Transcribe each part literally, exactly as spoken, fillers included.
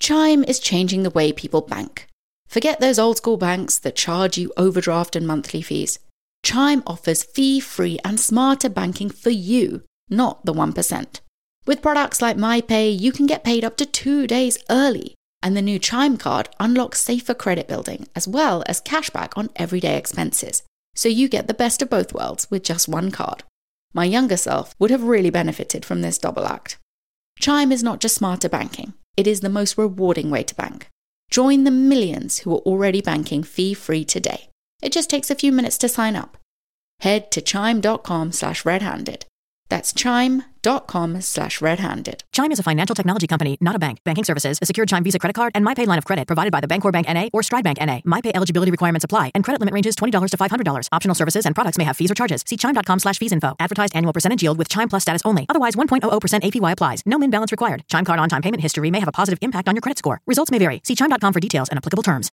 Chime is changing the way people bank. Forget those old school banks that charge you overdraft and monthly fees. Chime offers fee-free and smarter banking for you, not the one percent. With products like MyPay, you can get paid up to two days early, and the new Chime card unlocks safer credit building as well as cashback on everyday expenses. So you get the best of both worlds with just one card. My younger self would have really benefited from this double act. Chime is not just smarter banking, it is the most rewarding way to bank. Join the millions who are already banking fee-free today. It just takes a few minutes to sign up. Head to chime.com slash red-handed. That's chime.com slash red-handed. Chime is a financial technology company, not a bank. Banking services, a secured Chime Visa credit card, and MyPay line of credit provided by the Bancorp Bank N A or Stride Bank N A. MyPay eligibility requirements apply, and credit limit ranges twenty dollars to five hundred dollars. Optional services and products may have fees or charges. See chime.com slash fees info. Advertised annual percentage yield with Chime Plus status only. Otherwise, one point zero zero percent A P Y applies. No min balance required. Chime card on-time payment history may have a positive impact on your credit score. Results may vary. See chime dot com for details and applicable terms.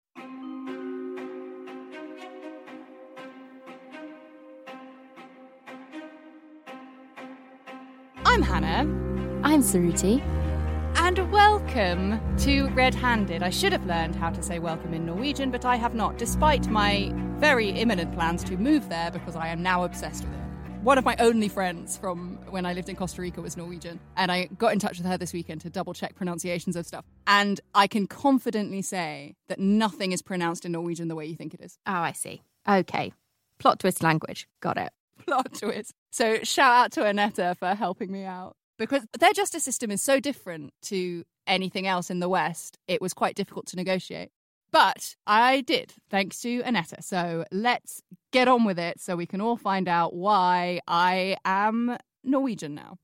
I'm Hannah. I'm Suruti. And welcome to Red Handed. I should have learned how to say welcome in Norwegian, but I have not, despite my very imminent plans to move there because I am now obsessed with it. One of my only friends from when I lived in Costa Rica was Norwegian, and I got in touch with her this weekend to double-check pronunciations of stuff. And I can confidently say that nothing is pronounced in Norwegian the way you think it is. Oh, I see. Okay. Plot twist language. Got it. Plot twist. So shout out to Annetta for helping me out. Because their justice system is so different to anything else in the West, it was quite difficult to negotiate. But I did, thanks to Annetta. So let's get on with it so we can all find out why I am Norwegian now.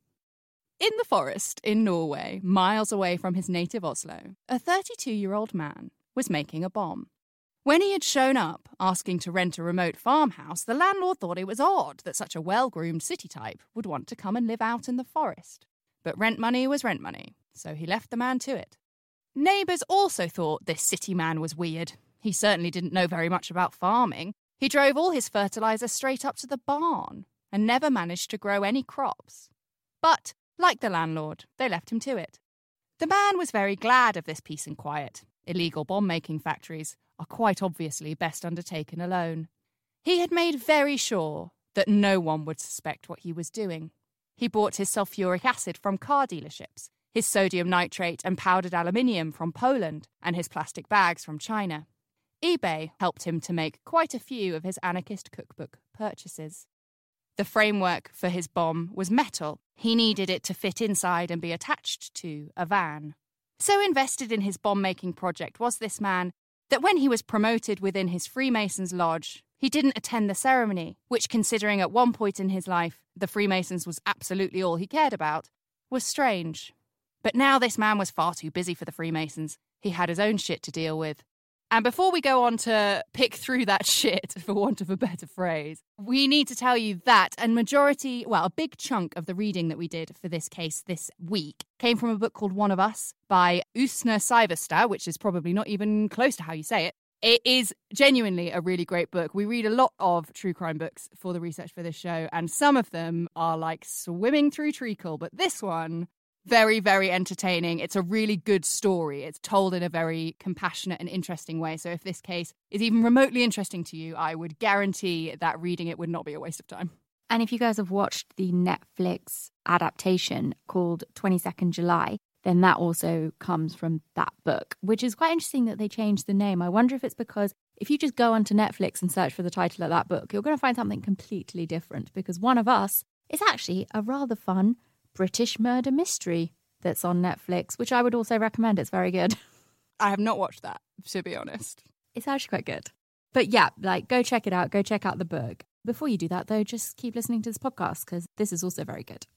In the forest in Norway, miles away from his native Oslo, a thirty-two-year-old man was making a bomb. When he had shown up, asking to rent a remote farmhouse, the landlord thought it was odd that such a well-groomed city type would want to come and live out in the forest. But rent money was rent money, so he left the man to it. Neighbours also thought this city man was weird. He certainly didn't know very much about farming. He drove all his fertiliser straight up to the barn and never managed to grow any crops. But, like the landlord, they left him to it. The man was very glad of this peace and quiet. Illegal bomb-making factories are quite obviously best undertaken alone. He had made very sure that no one would suspect what he was doing. He bought his sulfuric acid from car dealerships, his sodium nitrate and powdered aluminium from Poland, and his plastic bags from China. eBay helped him to make quite a few of his anarchist cookbook purchases. The framework for his bomb was metal. He needed it to fit inside and be attached to a van. So invested in his bomb-making project was this man that when he was promoted within his Freemasons lodge, he didn't attend the ceremony, which, considering at one point in his life the Freemasons was absolutely all he cared about, was strange. But now this man was far too busy for the Freemasons. He had his own shit to deal with. And before we go on to pick through that shit, for want of a better phrase, we need to tell you that a majority, well, a big chunk of the reading that we did for this case this week came from a book called One of Us by Usna Saivestad, which is probably not even close to how you say it. It is genuinely a really great book. We read a lot of true crime books for the research for this show, and some of them are like swimming through treacle, but this one, very, very entertaining. It's a really good story. It's told in a very compassionate and interesting way. So if this case is even remotely interesting to you, I would guarantee that reading it would not be a waste of time. And if you guys have watched the Netflix adaptation called twenty-second July, then that also comes from that book, which is quite interesting that they changed the name. I wonder if it's because if you just go onto Netflix and search for the title of that book, you're going to find something completely different, because One of Us is actually a rather fun British murder mystery that's on Netflix, which I would also recommend. It's very good. I have not watched that, to be honest. It's actually quite good. But yeah, like, go check it out. Go check out the book. Before you do that, though, just keep listening to this podcast, because this is also very good.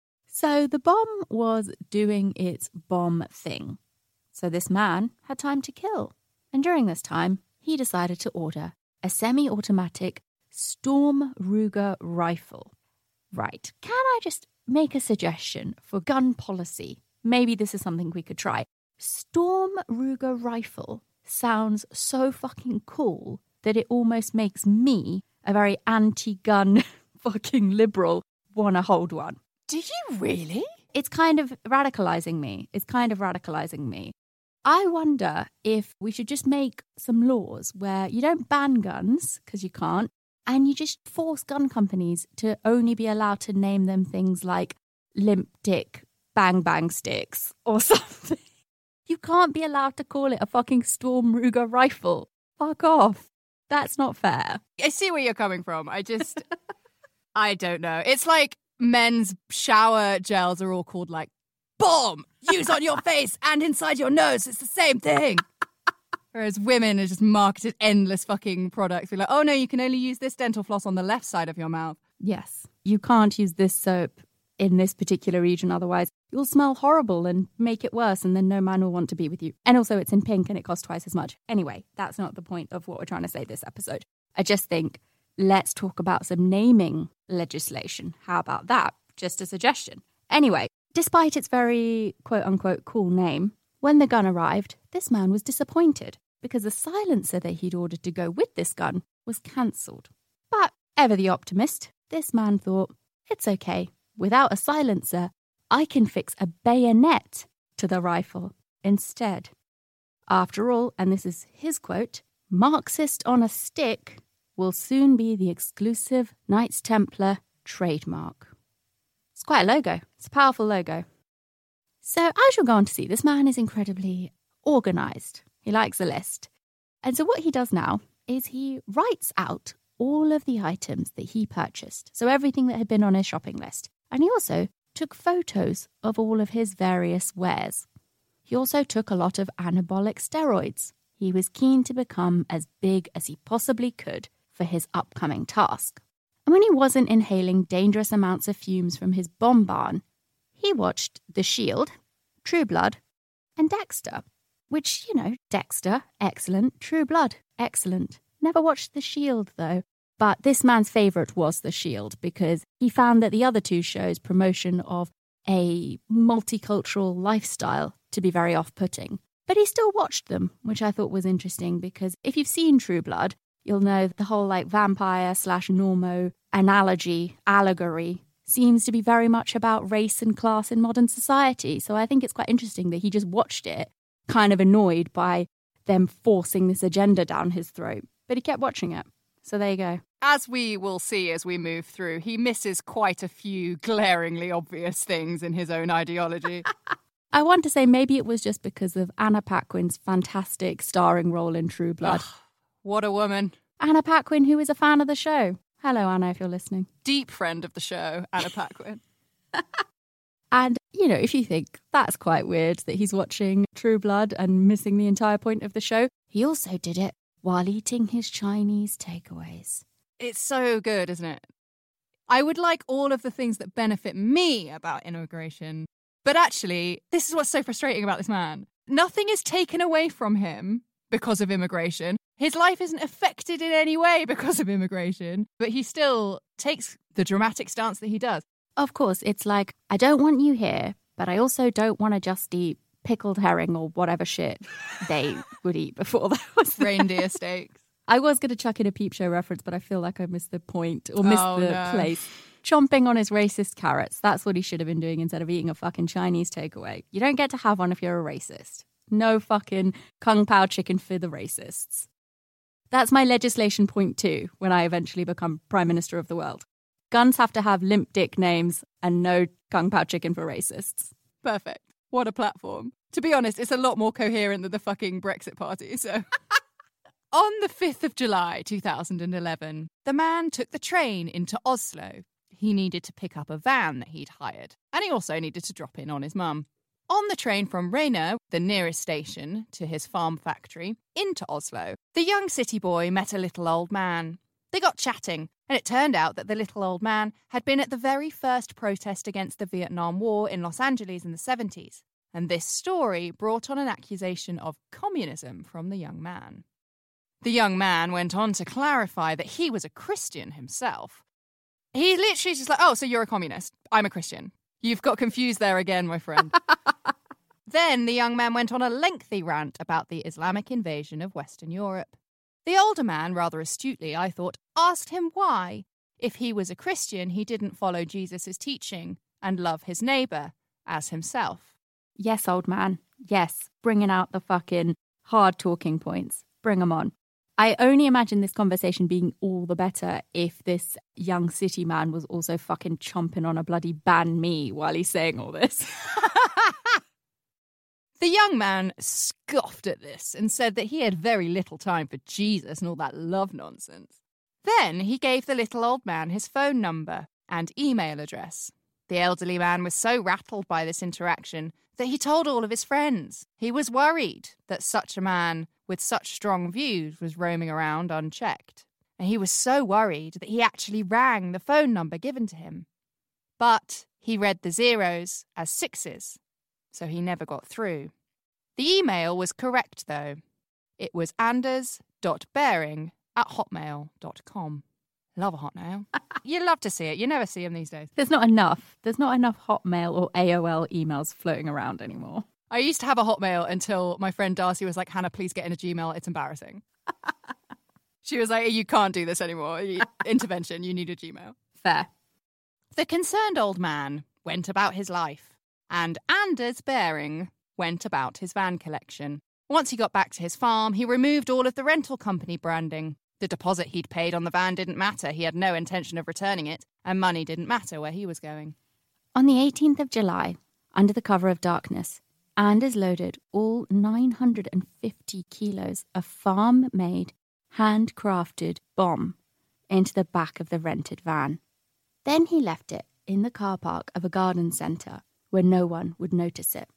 So the bomb was doing its bomb thing. So this man had time to kill. And during this time, he decided to order a semi-automatic Storm Ruger rifle. Right. Can I just make a suggestion for gun policy? Maybe this is something we could try. Storm Ruger rifle sounds so fucking cool that it almost makes me, a very anti-gun fucking liberal, want to hold one. Do you really? It's kind of radicalizing me. It's kind of radicalizing me. I wonder if we should just make some laws where you don't ban guns, because you can't, and you just force gun companies to only be allowed to name them things like Limp Dick Bang Bang Sticks or something. You can't be allowed to call it a fucking Storm Ruger rifle. Fuck off. That's not fair. I see where you're coming from. I just, I don't know. It's like men's shower gels are all called like, bomb, use on your face and inside your nose. It's the same thing. Whereas women are just marketed endless fucking products. We're like, oh no, you can only use this dental floss on the left side of your mouth. Yes. You can't use this soap in this particular region, otherwise you'll smell horrible and make it worse, and then no man will want to be with you. And also it's in pink and it costs twice as much. Anyway, that's not the point of what we're trying to say this episode. I just think let's talk about some naming legislation. How about that? Just a suggestion. Anyway, despite its very quote-unquote cool name, when the gun arrived, this man was disappointed because the silencer that he'd ordered to go with this gun was cancelled. But, ever the optimist, this man thought, it's okay. Without a silencer, I can fix a bayonet to the rifle instead. After all, and this is his quote, Marxist on a stick will soon be the exclusive Knights Templar trademark. It's quite a logo. It's a powerful logo. So as you'll go on to see, this man is incredibly organised. He likes a list. And so what he does now is he writes out all of the items that he purchased. So everything that had been on his shopping list. And he also took photos of all of his various wares. He also took a lot of anabolic steroids. He was keen to become as big as he possibly could for his upcoming task. And when he wasn't inhaling dangerous amounts of fumes from his bomb barn, he watched The Shield, True Blood, and Dexter. Which, you know, Dexter, excellent. True Blood, excellent. Never watched The Shield, though. But this man's favourite was The Shield because he found that the other two shows' promotion of a multicultural lifestyle to be very off-putting. But he still watched them, which I thought was interesting because if you've seen True Blood, you'll know the whole like vampire slash normo analogy, allegory seems to be very much about race and class in modern society. So I think it's quite interesting that he just watched it, kind of annoyed by them forcing this agenda down his throat. But he kept watching it. So there you go. As we will see as we move through, he misses quite a few glaringly obvious things in his own ideology. I want to say maybe it was just because of Anna Paquin's fantastic starring role in True Blood. Ugh, what a woman. Anna Paquin, who is a fan of the show. Hello, Anna, if you're listening. Deep friend of the show, Anna Paquin. And, you know, if you think that's quite weird that he's watching True Blood and missing the entire point of the show, he also did it while eating his Chinese takeaways. It's so good, isn't it? I would like all of the things that benefit me about immigration, but actually, this is what's so frustrating about this man. Nothing is taken away from him because of immigration. His life isn't affected in any way because of immigration, but he still takes the dramatic stance that he does. Of course, it's like, I don't want you here, but I also don't want to just eat pickled herring or whatever shit they would eat before that was reindeer steaks. I was going to chuck in a Peep Show reference, but I feel like I missed the point or missed oh, the no. place. Chomping on his racist carrots. That's what he should have been doing instead of eating a fucking Chinese takeaway. You don't get to have one if you're a racist. No fucking Kung Pao chicken for the racists. That's my legislation point two when I eventually become Prime Minister of the world. Guns have to have limp dick names and no Kung Pao chicken for racists. Perfect. What a platform. To be honest, it's a lot more coherent than the fucking Brexit party, so... On the fifth of July, two thousand eleven, the man took the train into Oslo. He needed to pick up a van that he'd hired, and he also needed to drop in on his mum. On the train from Reyna, the nearest station, to his farm factory, into Oslo, the young city boy met a little old man. They got chatting, and it turned out that the little old man had been at the very first protest against the Vietnam War in Los Angeles in the seventies, and this story brought on an accusation of communism from the young man. The young man went on to clarify that he was a Christian himself. He literally just like, oh, so you're a communist. I'm a Christian. You've got confused there again, my friend. Then the young man went on a lengthy rant about the Islamic invasion of Western Europe. The older man, rather astutely, I thought, asked him why, if he was a Christian, he didn't follow Jesus' teaching and love his neighbour as himself. Yes, old man, Yes, bringing out the fucking hard talking points. Bring them on. I only imagine this conversation being all the better if this young city man was also fucking chomping on a bloody banh mi while he's saying all this. The young man scoffed at this and said that he had very little time for Jesus and all that love nonsense. Then he gave the little old man his phone number and email address. The elderly man was so rattled by this interaction that he told all of his friends. He was worried that such a man with such strong views was roaming around unchecked. And he was so worried that he actually rang the phone number given to him. But he read the zeros as sixes, so he never got through. The email was correct, though. It was anders dot bering at hotmail dot com. Love a hotmail. You love to see it. You never see them these days. There's not enough. There's not enough Hotmail or A O L emails floating around anymore. I used to have a Hotmail until my friend Darcy was like, Hannah, please get in a Gmail. It's embarrassing. She was like, you can't do this anymore. Intervention. You need a Gmail. Fair. The concerned old man went about his life, and Anders Bering went about his van collection. Once he got back to his farm, he removed all of the rental company branding. The deposit he'd paid on the van didn't matter. He had no intention of returning it, and money didn't matter where he was going. On the eighteenth of July, under the cover of darkness, Anders loaded all nine hundred fifty kilos of farm-made, handcrafted bomb into the back of the rented van. Then he left it in the car park of a garden centre where no one would notice it.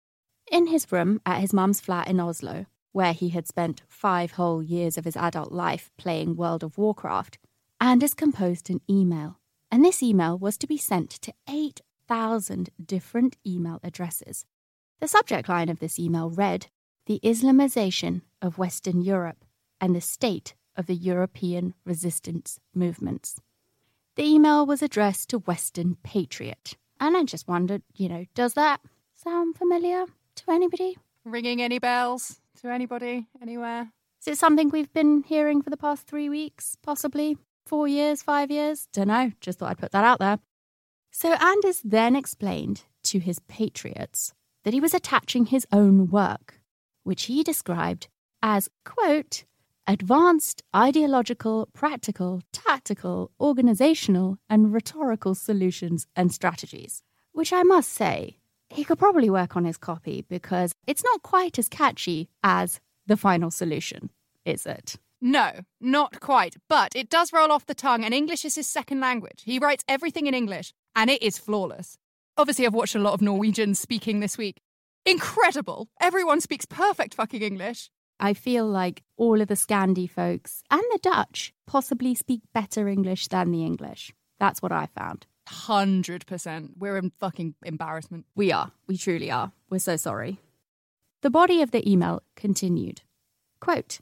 In his room at his mum's flat in Oslo, where he had spent five whole years of his adult life playing World of Warcraft, Anders composed an email. And this email was to be sent to eight thousand different email addresses. The subject line of this email read, "The Islamization of Western Europe and the State of the European Resistance Movements." The email was addressed to Western Patriot. And I just wondered, you know, does that sound familiar to anybody? Ringing any bells to anybody, anywhere? Is it something we've been hearing for the past three weeks, possibly? Four years, five years? Don't know. Just thought I'd put that out there. So Anders then explained to his patriots that he was attaching his own work, which he described as, quote, advanced ideological, practical, tactical, organizational, and rhetorical solutions and strategies. Which I must say, he could probably work on his copy because it's not quite as catchy as the final solution, is it? No, not quite. But it does roll off the tongue, and English is his second language. He writes everything in English, and it is flawless. Obviously, I've watched a lot of Norwegians speaking this week. Incredible. Everyone speaks perfect fucking English. I feel like all of the Scandi folks and the Dutch possibly speak better English than the English. That's what I found. one hundred percent. We're in fucking embarrassment. We are. We truly are. We're so sorry. The body of the email continued. Quote,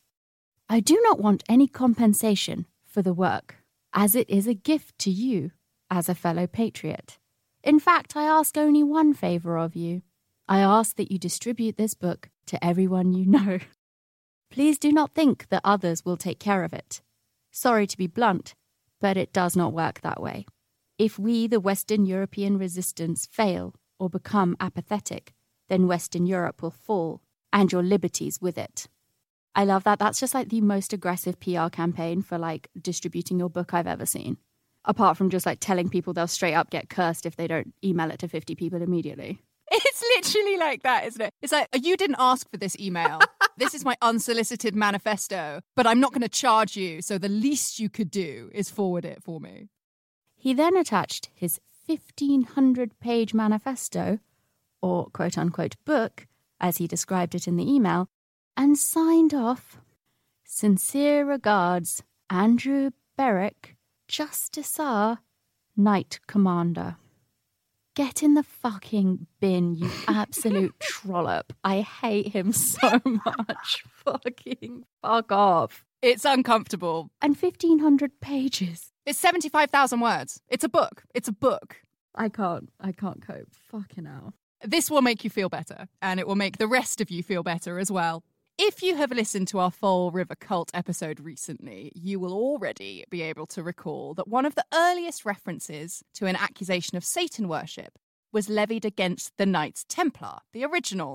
I do not want any compensation for the work, as it is a gift to you as a fellow patriot. In fact, I ask only one favour of you. I ask that you distribute this book to everyone you know. Please do not think that others will take care of it. Sorry to be blunt, but it does not work that way. If we, the Western European resistance, fail or become apathetic, then Western Europe will fall, and your liberties with it. I love that. That's just like the most aggressive P R campaign for like distributing your book I've ever seen. Apart from just like telling people they'll straight up get cursed if they don't email it to fifty people immediately. It's literally like that, isn't it? It's like, you didn't ask for this email. This is my unsolicited manifesto, but I'm not going to charge you, so the least you could do is forward it for me. He then attached his fifteen hundred page manifesto, or quote-unquote book, as he described it in the email, and signed off, sincere regards, Andrew Berwick, Justicar, Knight Commander. Get in the fucking bin, you absolute trollop. I hate him so much. Fucking fuck off. It's uncomfortable. And fifteen hundred pages. It's seventy-five thousand words. It's a book. It's a book. I can't. I can't cope. Fucking hell. This will make you feel better, and it will make the rest of you feel better as well. If you have listened to our Fall River Cult episode recently, you will already be able to recall that one of the earliest references to an accusation of Satan worship was levied against the Knights Templar, the originals.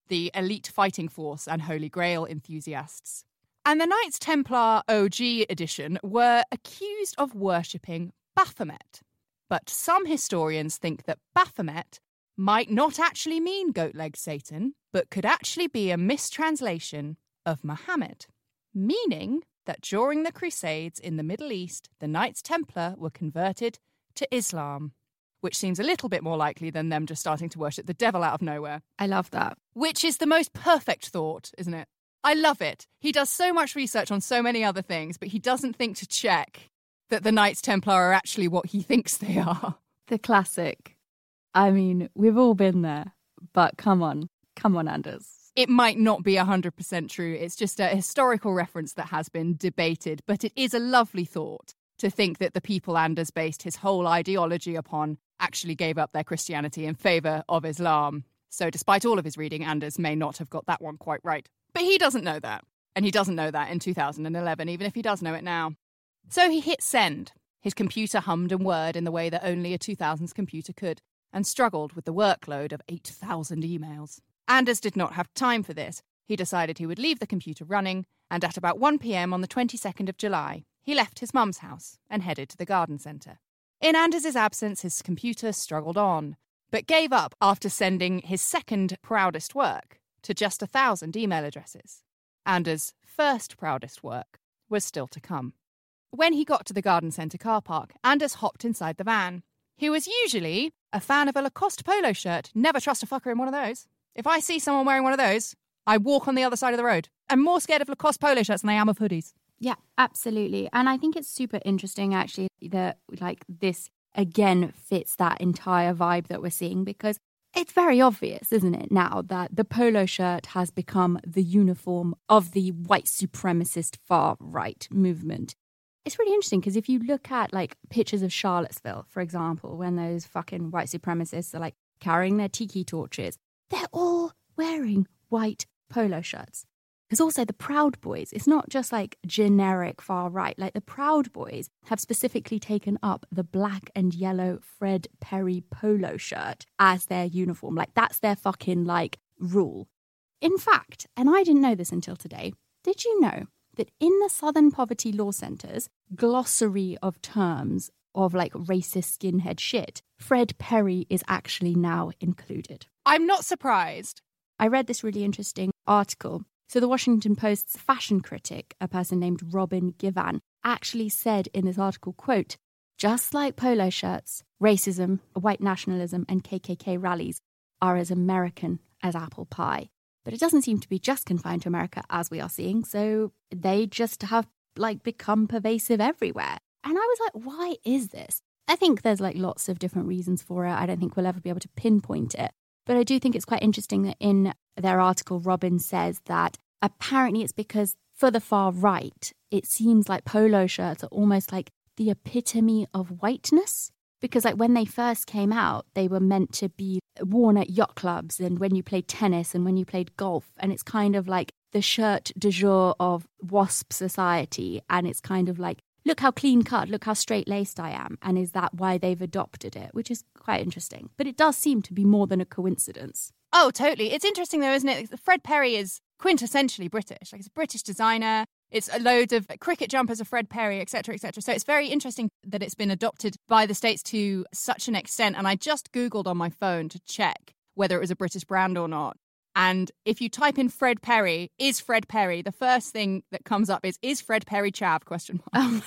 the elite fighting force and Holy Grail enthusiasts. And the Knights Templar O G edition were accused of worshipping Baphomet. But some historians think that Baphomet might not actually mean goat-legged Satan, but could actually be a mistranslation of Muhammad, meaning that during the Crusades in the Middle East, the Knights Templar were converted to Islam, which seems a little bit more likely than them just starting to worship the devil out of nowhere. I love that. Which is the most perfect thought, isn't it? I love it. He does so much research on so many other things, but he doesn't think to check that the Knights Templar are actually what he thinks they are. The classic. I mean, we've all been there, but come on. Come on, Anders. It might not be one hundred percent true. It's just a historical reference that has been debated, but it is a lovely thought to think that the people Anders based his whole ideology upon actually gave up their Christianity in favour of Islam. So despite all of his reading, Anders may not have got that one quite right. But he doesn't know that. And he doesn't know that in two thousand eleven, even if he does know it now. So he hit send. His computer hummed and whirred in the way that only a two thousands computer could, and struggled with the workload of eight thousand emails. Anders did not have time for this. He decided he would leave the computer running, and at about one p.m. on the twenty-second of July, he left his mum's house and headed to the garden centre. In Anders' absence, his computer struggled on, but gave up after sending his second proudest work to just a thousand email addresses. Anders' first proudest work was still to come. When he got to the garden centre car park, Anders hopped inside the van. He was usually a fan of a Lacoste polo shirt. Never trust a fucker in one of those. If I see someone wearing one of those, I walk on the other side of the road. I'm more scared of Lacoste polo shirts than I am of hoodies. Yeah, absolutely. And I think it's super interesting, actually, that like this, again, fits that entire vibe that we're seeing, because it's very obvious, isn't it, now that the polo shirt has become the uniform of the white supremacist far-right movement. It's really interesting because if you look at like pictures of Charlottesville, for example, when those fucking white supremacists are like carrying their tiki torches, they're all wearing white polo shirts. There's also the Proud Boys. It's not just like generic far right. Like the Proud Boys have specifically taken up the black and yellow Fred Perry polo shirt as their uniform. Like that's their fucking like rule. In fact, and I didn't know this until today, did you know that in the Southern Poverty Law Centre's glossary of terms of like racist skinhead shit, Fred Perry is actually now included? I'm not surprised. I read this really interesting article. So the Washington Post's fashion critic, a person named Robin Givan, actually said in this article, quote, "Just like polo shirts, racism, white nationalism and K K K rallies are as American as apple pie. But it doesn't seem to be just confined to America, as we are seeing, so they just have, like, become pervasive everywhere." And I was like, why is this? I think there's, like, lots of different reasons for it. I don't think we'll ever be able to pinpoint it. But I do think it's quite interesting that in their article, Robin says that apparently it's because for the far right, it seems like polo shirts are almost like the epitome of whiteness. Because like when they first came out, they were meant to be worn at yacht clubs and when you played tennis and when you played golf. And it's kind of like the shirt du jour of WASP society. And it's kind of like, look how clean cut, look how straight-laced I am. And is that why they've adopted it? Which is quite interesting. But it does seem to be more than a coincidence. Oh, totally. It's interesting though, isn't it? Fred Perry is quintessentially British. Like it's a British designer. It's loads of cricket jumpers of Fred Perry, et cetera, et cetera. So it's very interesting that it's been adopted by the States to such an extent. And I just Googled on my phone to check whether it was a British brand or not. And if you type in Fred Perry, is Fred Perry, the first thing that comes up is, is Fred Perry chav, question mark. Um,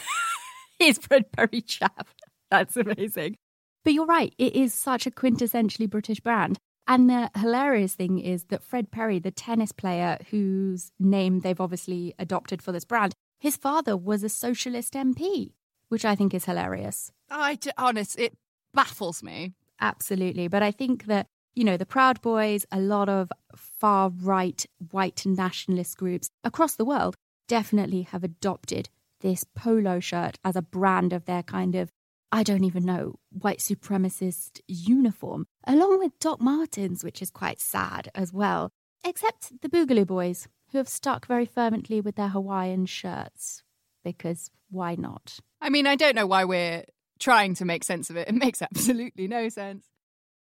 is Fred Perry chav. That's amazing. But you're right. It is such a quintessentially British brand. And the hilarious thing is that Fred Perry, the tennis player whose name they've obviously adopted for this brand, his father was a socialist M P, which I think is hilarious. I, honest, it baffles me. Absolutely. But I think that, you know, the Proud Boys, a lot of far-right white nationalist groups across the world definitely have adopted this polo shirt as a brand of their kind of, I don't even know, white supremacist uniform, along with Doc Martens, which is quite sad as well. Except the Boogaloo Boys, who have stuck very fervently with their Hawaiian shirts, because why not? I mean, I don't know why we're trying to make sense of it. It makes absolutely no sense.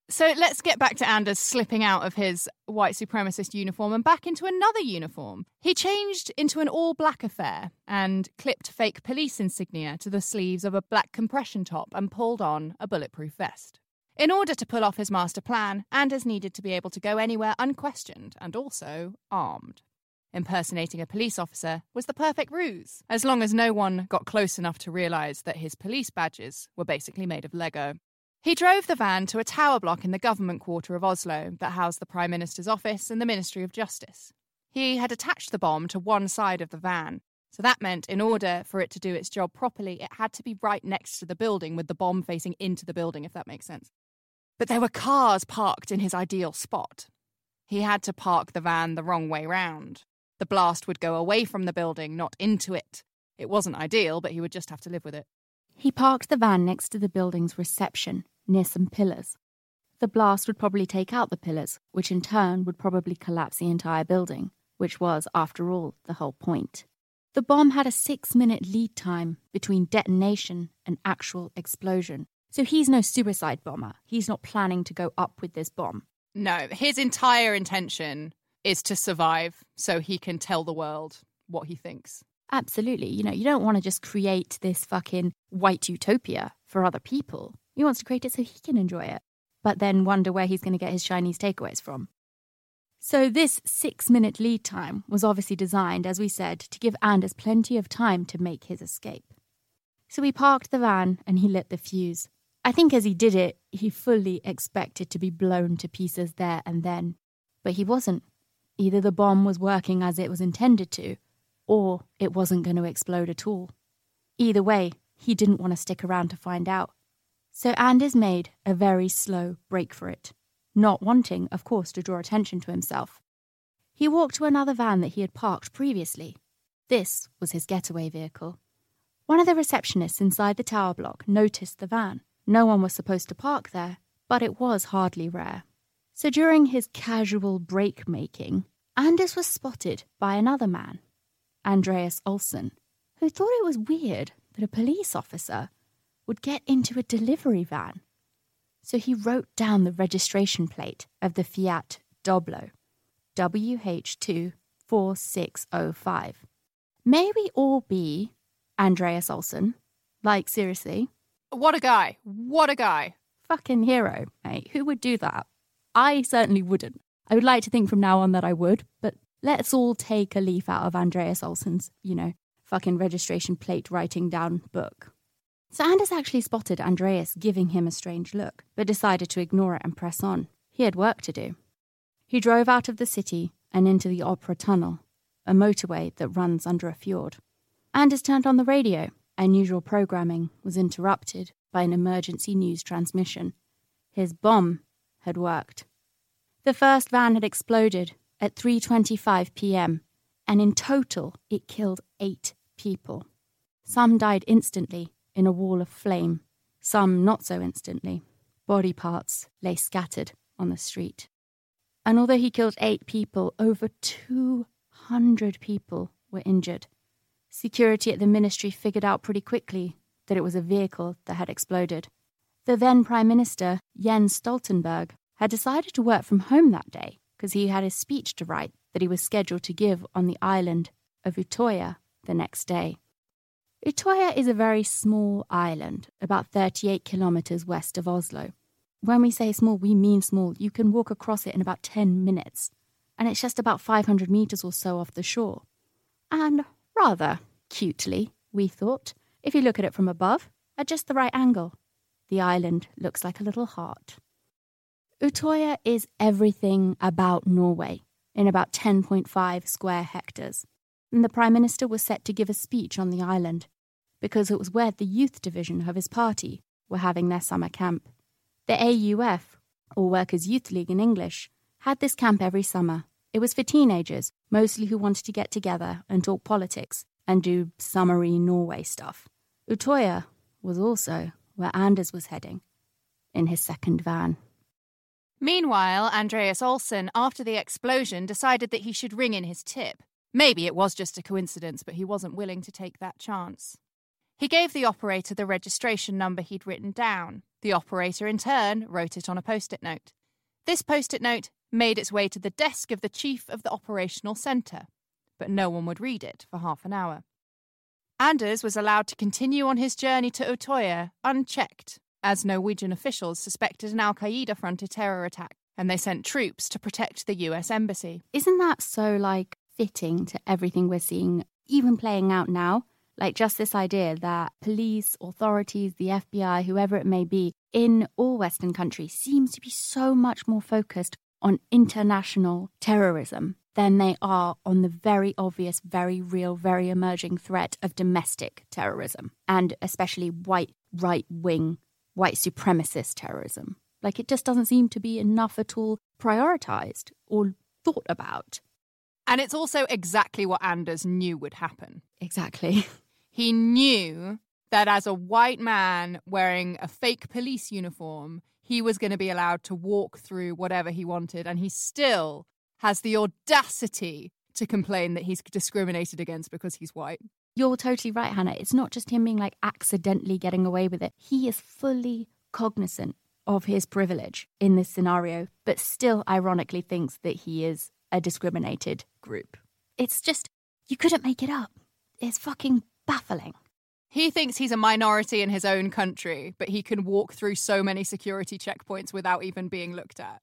So let's get back to Anders slipping out of his white supremacist uniform and back into another uniform. He changed into an all-black affair and clipped fake police insignia to the sleeves of a black compression top and pulled on a bulletproof vest. In order to pull off his master plan, Anders needed to be able to go anywhere unquestioned and also armed. Impersonating a police officer was the perfect ruse, as long as no one got close enough to realise that his police badges were basically made of Lego. He drove the van to a tower block in the government quarter of Oslo that housed the Prime Minister's office and the Ministry of Justice. He had attached the bomb to one side of the van, so that meant in order for it to do its job properly, it had to be right next to the building with the bomb facing into the building, if that makes sense. But there were cars parked in his ideal spot. He had to park the van the wrong way round. The blast would go away from the building, not into it. It wasn't ideal, but he would just have to live with it. He parked the van next to the building's reception, near some pillars. The blast would probably take out the pillars, which in turn would probably collapse the entire building, which was, after all, the whole point. The bomb had a six-minute lead time between detonation and actual explosion. So he's no suicide bomber. He's not planning to go up with this bomb. No, his entire intention is to survive so he can tell the world what he thinks. Absolutely. You know, you don't want to just create this fucking white utopia for other people. He wants to create it so he can enjoy it, but then wonder where he's going to get his Chinese takeaways from. So this six-minute lead time was obviously designed, as we said, to give Anders plenty of time to make his escape. So he parked the van and he lit the fuse. I think as he did it, he fully expected to be blown to pieces there and then. But he wasn't. Either the bomb was working as it was intended to, or it wasn't going to explode at all. Either way, he didn't want to stick around to find out. So Anders made a very slow break for it, not wanting, of course, to draw attention to himself. He walked to another van that he had parked previously. This was his getaway vehicle. One of the receptionists inside the tower block noticed the van. No one was supposed to park there, but it was hardly rare. So during his casual break-making, Anders was spotted by another man, Andreas Olsen, who thought it was weird that a police officer would get into a delivery van. So he wrote down the registration plate of the Fiat Doblo, W H two four six oh five. May we all be Andreas Olsen? Like, seriously? What a guy. What a guy. Fucking hero, mate. Who would do that? I certainly wouldn't. I would like to think from now on that I would, but let's all take a leaf out of Andreas Olsen's, you know, fucking registration plate writing down book. So Anders actually spotted Andreas giving him a strange look, but decided to ignore it and press on. He had work to do. He drove out of the city and into the Opera Tunnel, a motorway that runs under a fjord. Anders turned on the radio. Unusual programming was interrupted by an emergency news transmission. His bomb had worked. The first van had exploded at three twenty-five p.m., and in total it killed eight people. Some died instantly in a wall of flame, some not so instantly. Body parts lay scattered on the street. And although he killed eight people, over two hundred people were injured. Security at the ministry figured out pretty quickly that it was a vehicle that had exploded. The then Prime Minister, Jens Stoltenberg, had decided to work from home that day because he had a speech to write that he was scheduled to give on the island of Utoya the next day. Utoya is a very small island, about thirty-eight kilometres west of Oslo. When we say small, we mean small. You can walk across it in about ten minutes, and it's just about five hundred metres or so off the shore. And rather cutely, we thought, if you look at it from above, at just the right angle, the island looks like a little heart. Utoya is everything about Norway, in about ten point five square hectares, and the Prime Minister was set to give a speech on the island, because it was where the youth division of his party were having their summer camp. The A U F, or Workers' Youth League in English, had this camp every summer. It was for teenagers, mostly who wanted to get together and talk politics and do summery Norway stuff. Utoya was also where Anders was heading, in his second van. Meanwhile, Andreas Olsen, after the explosion, decided that he should ring in his tip. Maybe it was just a coincidence, but he wasn't willing to take that chance. He gave the operator the registration number he'd written down, The operator, in turn, wrote it on a post-it note. This post-it note made its way to the desk of the chief of the operational centre, but no one would read it for half an hour. Anders was allowed to continue on his journey to Utøya unchecked, as Norwegian officials suspected an al-Qaeda-fronted terror attack, and they sent troops to protect the U S embassy. Isn't that so, like, fitting to everything we're seeing, even playing out now? Like, just this idea that police, authorities, the F B I, whoever it may be, in all Western countries seems to be so much more focused on international terrorism than they are on the very obvious, very real, very emerging threat of domestic terrorism, and especially white right-wing, white supremacist terrorism. Like, it just doesn't seem to be enough at all prioritized or thought about. And it's also exactly what Anders knew would happen. Exactly. He knew that as a white man wearing a fake police uniform, he was going to be allowed to walk through whatever he wanted, and he still has the audacity to complain that he's discriminated against because he's white. You're totally right, Hannah. It's not just him being, like, accidentally getting away with it. He is fully cognizant of his privilege in this scenario, but still ironically thinks that he is a discriminated group. It's just, you couldn't make it up. It's fucking baffling. He thinks he's a minority in his own country, but he can walk through so many security checkpoints without even being looked at.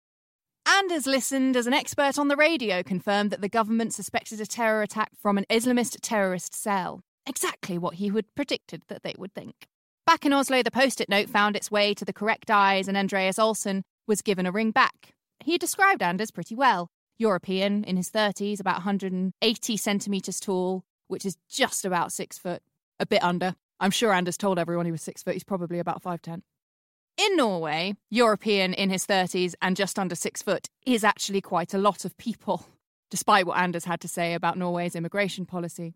Anders listened as an expert on the radio confirmed that the government suspected a terror attack from an Islamist terrorist cell. Exactly what he had predicted that they would think. Back in Oslo, the post-it note found its way to the correct eyes and Andreas Olsen was given a ring back. He described Anders pretty well. European, in his thirties, about one hundred eighty centimetres tall, which is just about six foot. A bit under. I'm sure Anders told everyone he was six foot. He's probably about five ten. In Norway, European in his thirties and just under six foot is actually quite a lot of people, despite what Anders had to say about Norway's immigration policy.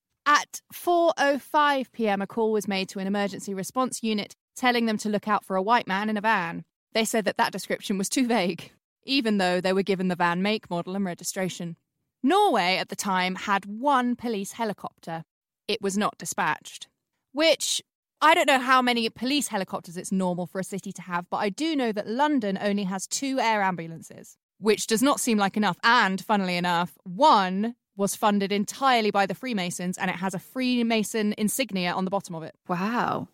At four oh five p.m, a call was made to an emergency response unit telling them to look out for a white man in a van. They said that that description was too vague, even though they were given the van make, model and registration. Norway at the time had one police helicopter. It was not dispatched, which I don't know how many police helicopters it's normal for a city to have, but I do know that London only has two air ambulances, which does not seem like enough. And, funnily enough, one was funded entirely by the Freemasons and it has a Freemason insignia on the bottom of it. Wow.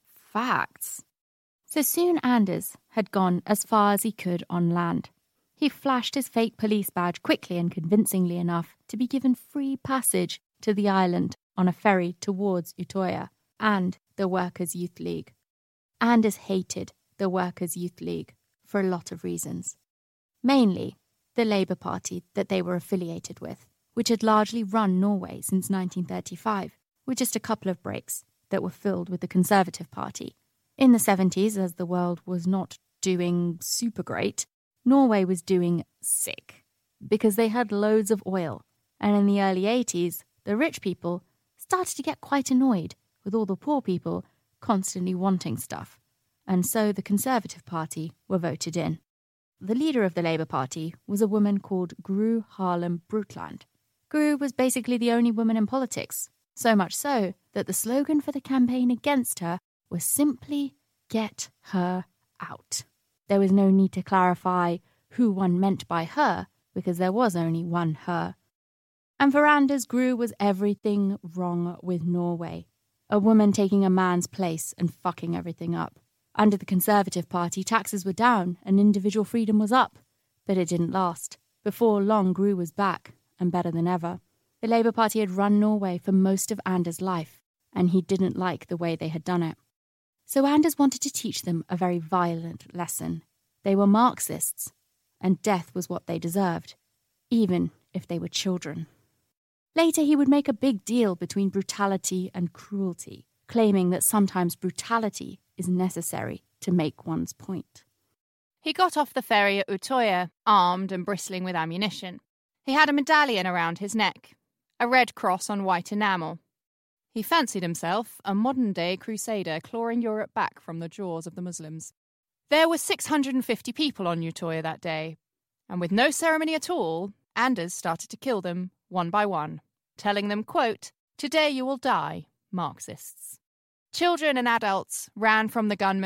Facts. So soon Anders had gone as far as he could on land. He flashed his fake police badge quickly and convincingly enough to be given free passage to the island on a ferry towards Utøya and the Workers' Youth League. Anders hated the Workers' Youth League for a lot of reasons. Mainly, the Labour Party that they were affiliated with, which had largely run Norway since nineteen thirty-five, with just a couple of breaks that were filled with the Conservative Party. In the seventies, as the world was not doing super great, Norway was doing sick, because they had loads of oil, and in the early eighties, the rich people started to get quite annoyed with all the poor people constantly wanting stuff, and so the Conservative Party were voted in. The leader of the Labour Party was a woman called Gro Harlem Brundtland. Gro was basically the only woman in politics, so much so that the slogan for the campaign against her was simply, "Get her out." There was no need to clarify who one meant by her, because there was only one her. And for Anders, Gro was everything wrong with Norway. A woman taking a man's place and fucking everything up. Under the Conservative Party, taxes were down and individual freedom was up. But it didn't last. Before long, Gro was back, and better than ever. The Labour Party had run Norway for most of Anders' life, and he didn't like the way they had done it. So Anders wanted to teach them a very violent lesson. They were Marxists, and death was what they deserved, even if they were children. Later, he would make a big deal between brutality and cruelty, claiming that sometimes brutality is necessary to make one's point. He got off the ferry at Utøya, armed and bristling with ammunition. He had a medallion around his neck, a red cross on white enamel. He fancied himself a modern-day crusader clawing Europe back from the jaws of the Muslims. There were six hundred fifty people on Utøya that day, and with no ceremony at all, Anders started to kill them one by one, telling them, quote, "Today you will die, Marxists." Children and adults ran from the gunmen,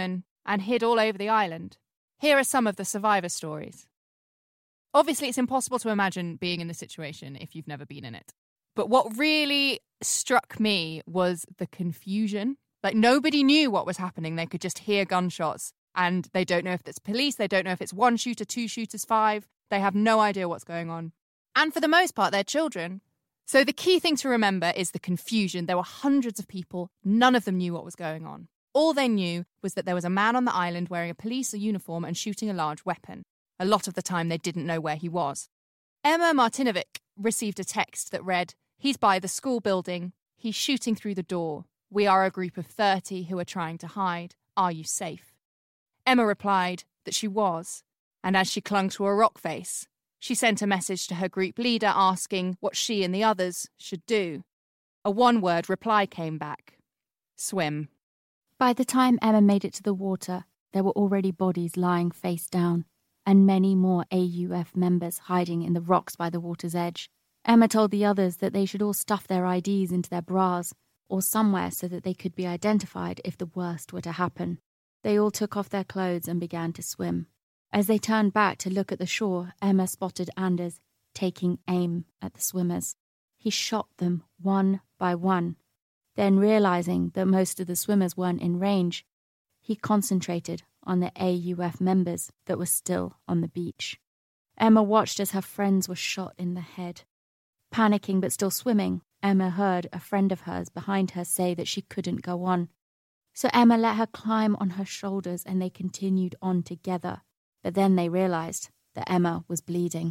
and hid all over the island. Here are some of the survivor stories. Obviously, it's impossible to imagine being in this situation if you've never been in it. But what really struck me was the confusion. Like, nobody knew what was happening. They could just hear gunshots, and they don't know if it's police. They don't know if it's one shooter, two shooters, five. They have no idea what's going on. And for the most part, they're children. So the key thing to remember is the confusion. There were hundreds of people. None of them knew what was going on. All they knew was that there was a man on the island wearing a police uniform and shooting a large weapon. A lot of the time, they didn't know where he was. Emma Martinovic received a text that read, "He's by the school building. He's shooting through the door. We are a group of thirty who are trying to hide. Are you safe?" Emma replied that she was, and as she clung to a rock face, she sent a message to her group leader asking what she and the others should do. A one-word reply came back: swim. By the time Emma made it to the water, there were already bodies lying face down, and many more A U F members hiding in the rocks by the water's edge. Emma told the others that they should all stuff their I Ds into their bras or somewhere so that they could be identified if the worst were to happen. They all took off their clothes and began to swim. As they turned back to look at the shore, Emma spotted Anders taking aim at the swimmers. He shot them one by one. Then, realizing that most of the swimmers weren't in range, he concentrated on the A U F members that were still on the beach. Emma watched as her friends were shot in the head. Panicking but still swimming, Emma heard a friend of hers behind her say that she couldn't go on. So Emma let her climb on her shoulders and they continued on together. But then they realized that Emma was bleeding.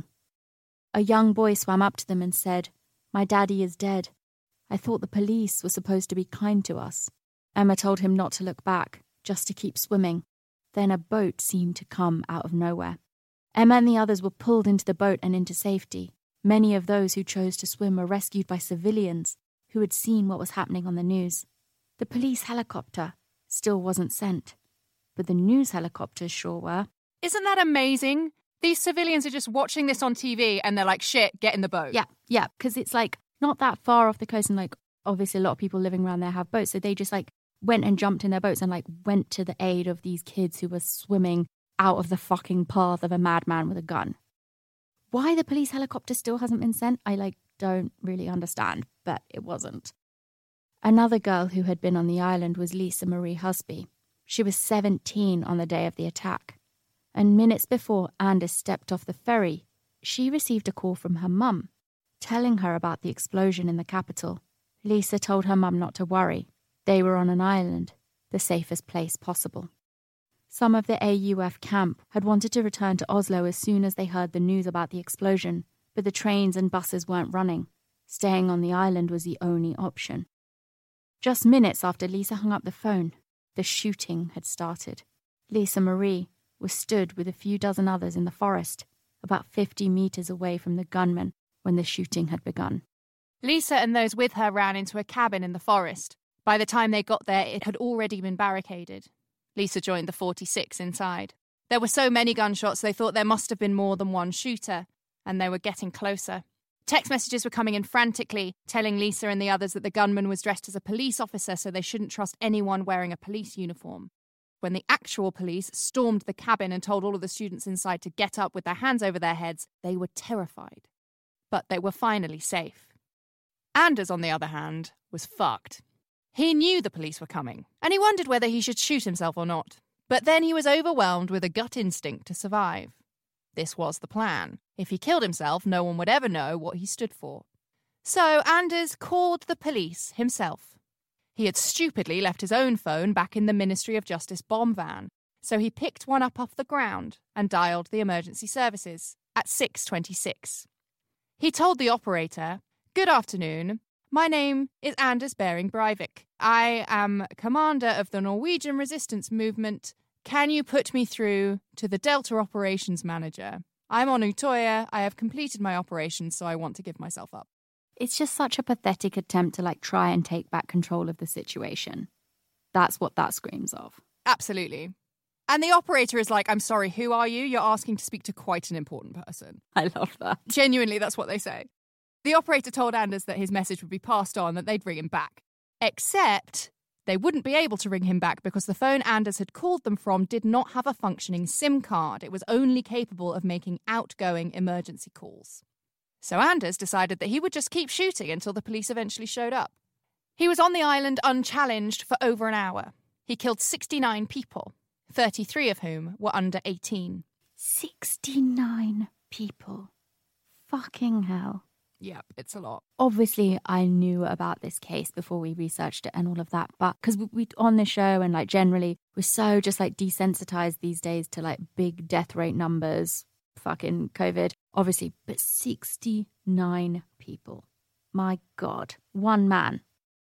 A young boy swam up to them and said, "My daddy is dead. I thought the police were supposed to be kind to us." Emma told him not to look back, just to keep swimming. Then a boat seemed to come out of nowhere. Emma and the others were pulled into the boat and into safety. Many of those who chose to swim were rescued by civilians who had seen what was happening on the news. The police helicopter still wasn't sent, but the news helicopters sure were. Isn't that amazing? These civilians are just watching this on T V and they're like, shit, get in the boat. Yeah, yeah, because it's like not that far off the coast, and like obviously a lot of people living around there have boats, so they just like went and jumped in their boats and like went to the aid of these kids who were swimming out of the fucking path of a madman with a gun. Why the police helicopter still hasn't been sent, I like don't really understand, but it wasn't. Another girl who had been on the island was Lisa Marie Husby. She was seventeen on the day of the attack, and minutes before Anders stepped off the ferry, she received a call from her mum, telling her about the explosion in the capital. Lisa told her mum not to worry. They were on an island, the safest place possible. Some of the A U F camp had wanted to return to Oslo as soon as they heard the news about the explosion, but the trains and buses weren't running. Staying on the island was the only option. Just minutes after Lisa hung up the phone, the shooting had started. Lisa Marie was stood with a few dozen others in the forest, about fifty meters away from the gunman when the shooting had begun. Lisa and those with her ran into a cabin in the forest. By the time they got there, it had already been barricaded. Lisa joined the forty-six inside. There were so many gunshots, they thought there must have been more than one shooter, and they were getting closer. Text messages were coming in frantically, telling Lisa and the others that the gunman was dressed as a police officer, so they shouldn't trust anyone wearing a police uniform. When the actual police stormed the cabin and told all of the students inside to get up with their hands over their heads, they were terrified. But they were finally safe. Anders, on the other hand, was fucked. He knew the police were coming, and he wondered whether he should shoot himself or not. But then he was overwhelmed with a gut instinct to survive. This was the plan. If he killed himself, no one would ever know what he stood for. So Anders called the police himself. He had stupidly left his own phone back in the Ministry of Justice bomb van, so he picked one up off the ground and dialed the emergency services at six twenty-six. He told the operator, "Good afternoon. My name is Anders Behring Breivik. I am commander of the Norwegian resistance movement. Can you put me through to the Delta operations manager? I'm on Utoya. I have completed my operations, so I want to give myself up." It's just such a pathetic attempt to like try and take back control of the situation. That's what that screams of. Absolutely. And the operator is like, "I'm sorry, who are you? You're asking to speak to quite an important person." I love that. Genuinely, that's what they say. The operator told Anders that his message would be passed on, that they'd bring him back. Except they wouldn't be able to ring him back because the phone Anders had called them from did not have a functioning SIM card. It was only capable of making outgoing emergency calls. So Anders decided that he would just keep shooting until the police eventually showed up. He was on the island unchallenged for over an hour. He killed sixty-nine people, thirty-three of whom were under eighteen. sixty-nine people. Fucking hell. Yep, it's a lot. Obviously, I knew about this case before we researched it and all of that, but because we, we on this show and like generally, we're so just like desensitized these days to like big death rate numbers, fucking COVID, obviously, but sixty-nine people. My God, one man.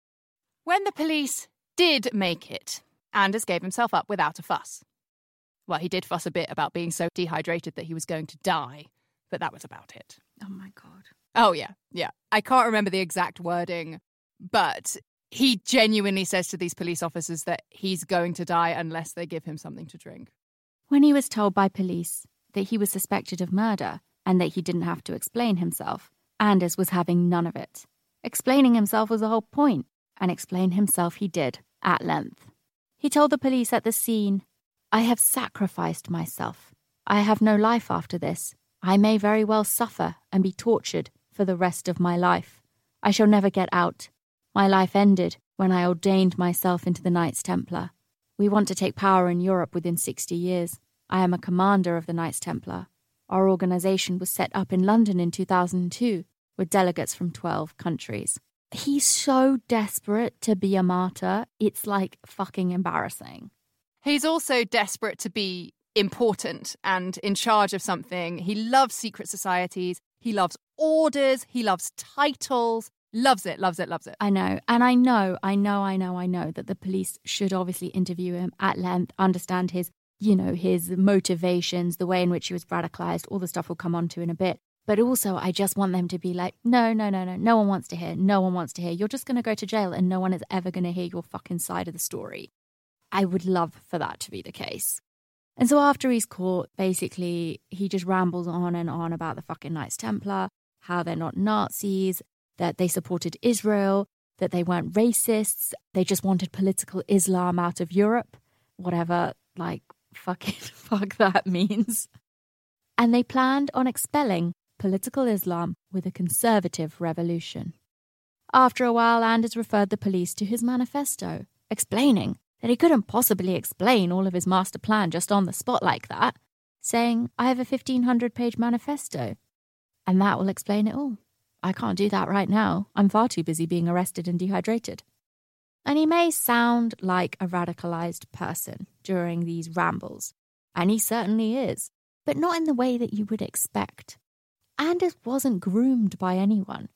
When the police did make it, Anders gave himself up without a fuss. Well, he did fuss a bit about being so dehydrated that he was going to die, but that was about it. Oh my God. Oh, yeah, yeah. I can't remember the exact wording, but he genuinely says to these police officers that he's going to die unless they give him something to drink. When he was told by police that he was suspected of murder and that he didn't have to explain himself, Anders was having none of it. Explaining himself was the whole point, and explain himself he did, at length. He told the police at the scene, "I have sacrificed myself. I have no life after this. I may very well suffer and be tortured for the rest of my life. I shall never get out. My life ended when I ordained myself into the Knights Templar. We want to take power in Europe within sixty years. I am a commander of the Knights Templar. Our organisation was set up in London in two thousand two with delegates from twelve countries." He's so desperate to be a martyr, it's like fucking embarrassing. He's also desperate to be important and in charge of something. He loves secret societies. He loves orders. He loves titles. Loves it, loves it, loves it. I know. And I know, I know, I know, I know that the police should obviously interview him at length, understand his, you know, his motivations, the way in which he was radicalized, all the stuff we'll come on to in a bit. But also, I just want them to be like, no, no, no, no, no one wants to hear, no one wants to hear. You're just going to go to jail and no one is ever going to hear your fucking side of the story. I would love for that to be the case. And so after he's caught, basically, he just rambles on and on about the fucking Knights Templar, how they're not Nazis, that they supported Israel, that they weren't racists, they just wanted political Islam out of Europe, whatever, like, fucking fuck that means. And they planned on expelling political Islam with a conservative revolution. After a while, Anders referred the police to his manifesto, explaining that he couldn't possibly explain all of his master plan just on the spot like that, saying, "I have a fifteen hundred page manifesto, and that will explain it all. I can't do that right now. I'm far too busy being arrested and dehydrated." And he may sound like a radicalized person during these rambles, and he certainly is, but not in the way that you would expect. Anders wasn't groomed by anyone.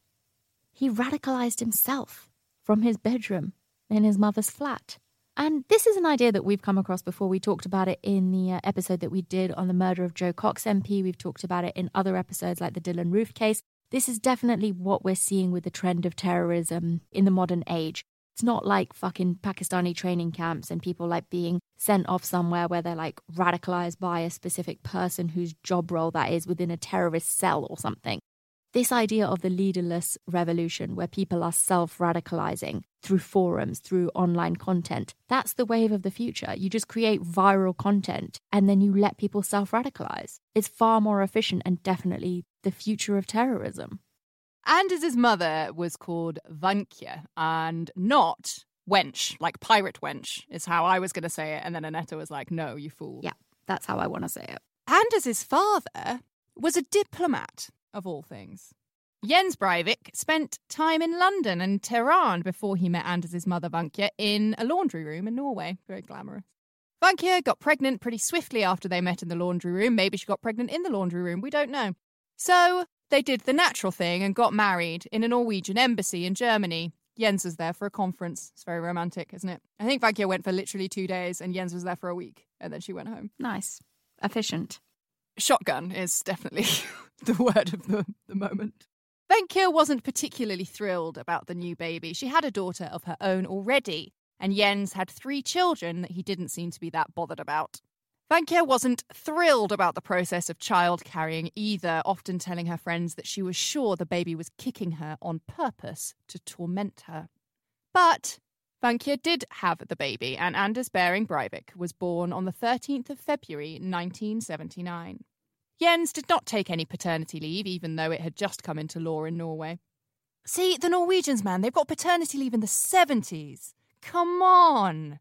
He radicalized himself from his bedroom in his mother's flat. And this is an idea that we've come across before. We talked about it in the uh, episode that we did on the murder of Joe Cox M P. We've talked about it in other episodes like the Dylan Roof case. This is definitely what we're seeing with the trend of terrorism in the modern age. It's not like fucking Pakistani training camps and people like being sent off somewhere where they're like radicalized by a specific person whose job role that is within a terrorist cell or something. This idea of the leaderless revolution where people are self-radicalizing through forums, through online content, that's the wave of the future. You just create viral content and then you let people self-radicalize. It's far more efficient and definitely the future of terrorism. Anders' mother was called Vankje and not Wench, like pirate wench is how I was going to say it. And then Anetta was like, no, you fool. Yeah, that's how I want to say it. Anders' father was a diplomat, of all things. Jens Breivik spent time in London and Tehran before he met Anders' mother Vankje in a laundry room in Norway. Very glamorous. Vankje got pregnant pretty swiftly after they met in the laundry room. Maybe she got pregnant in the laundry room. We don't know. So they did the natural thing and got married in a Norwegian embassy in Germany. Jens was there for a conference. It's very romantic, isn't it? I think Vankje went for literally two days and Jens was there for a week and then she went home. Nice. Efficient. Shotgun is definitely the word of the, the moment. Vankje wasn't particularly thrilled about the new baby. She had a daughter of her own already, and Jens had three children that he didn't seem to be that bothered about. Vankje wasn't thrilled about the process of child carrying either, often telling her friends that she was sure the baby was kicking her on purpose to torment her. But Vanke did have the baby, and Anders Behring Breivik was born on the thirteenth of February nineteen seventy-nine. Jens did not take any paternity leave, even though it had just come into law in Norway. See, the Norwegians, man, they've got paternity leave in the seventies. Come on!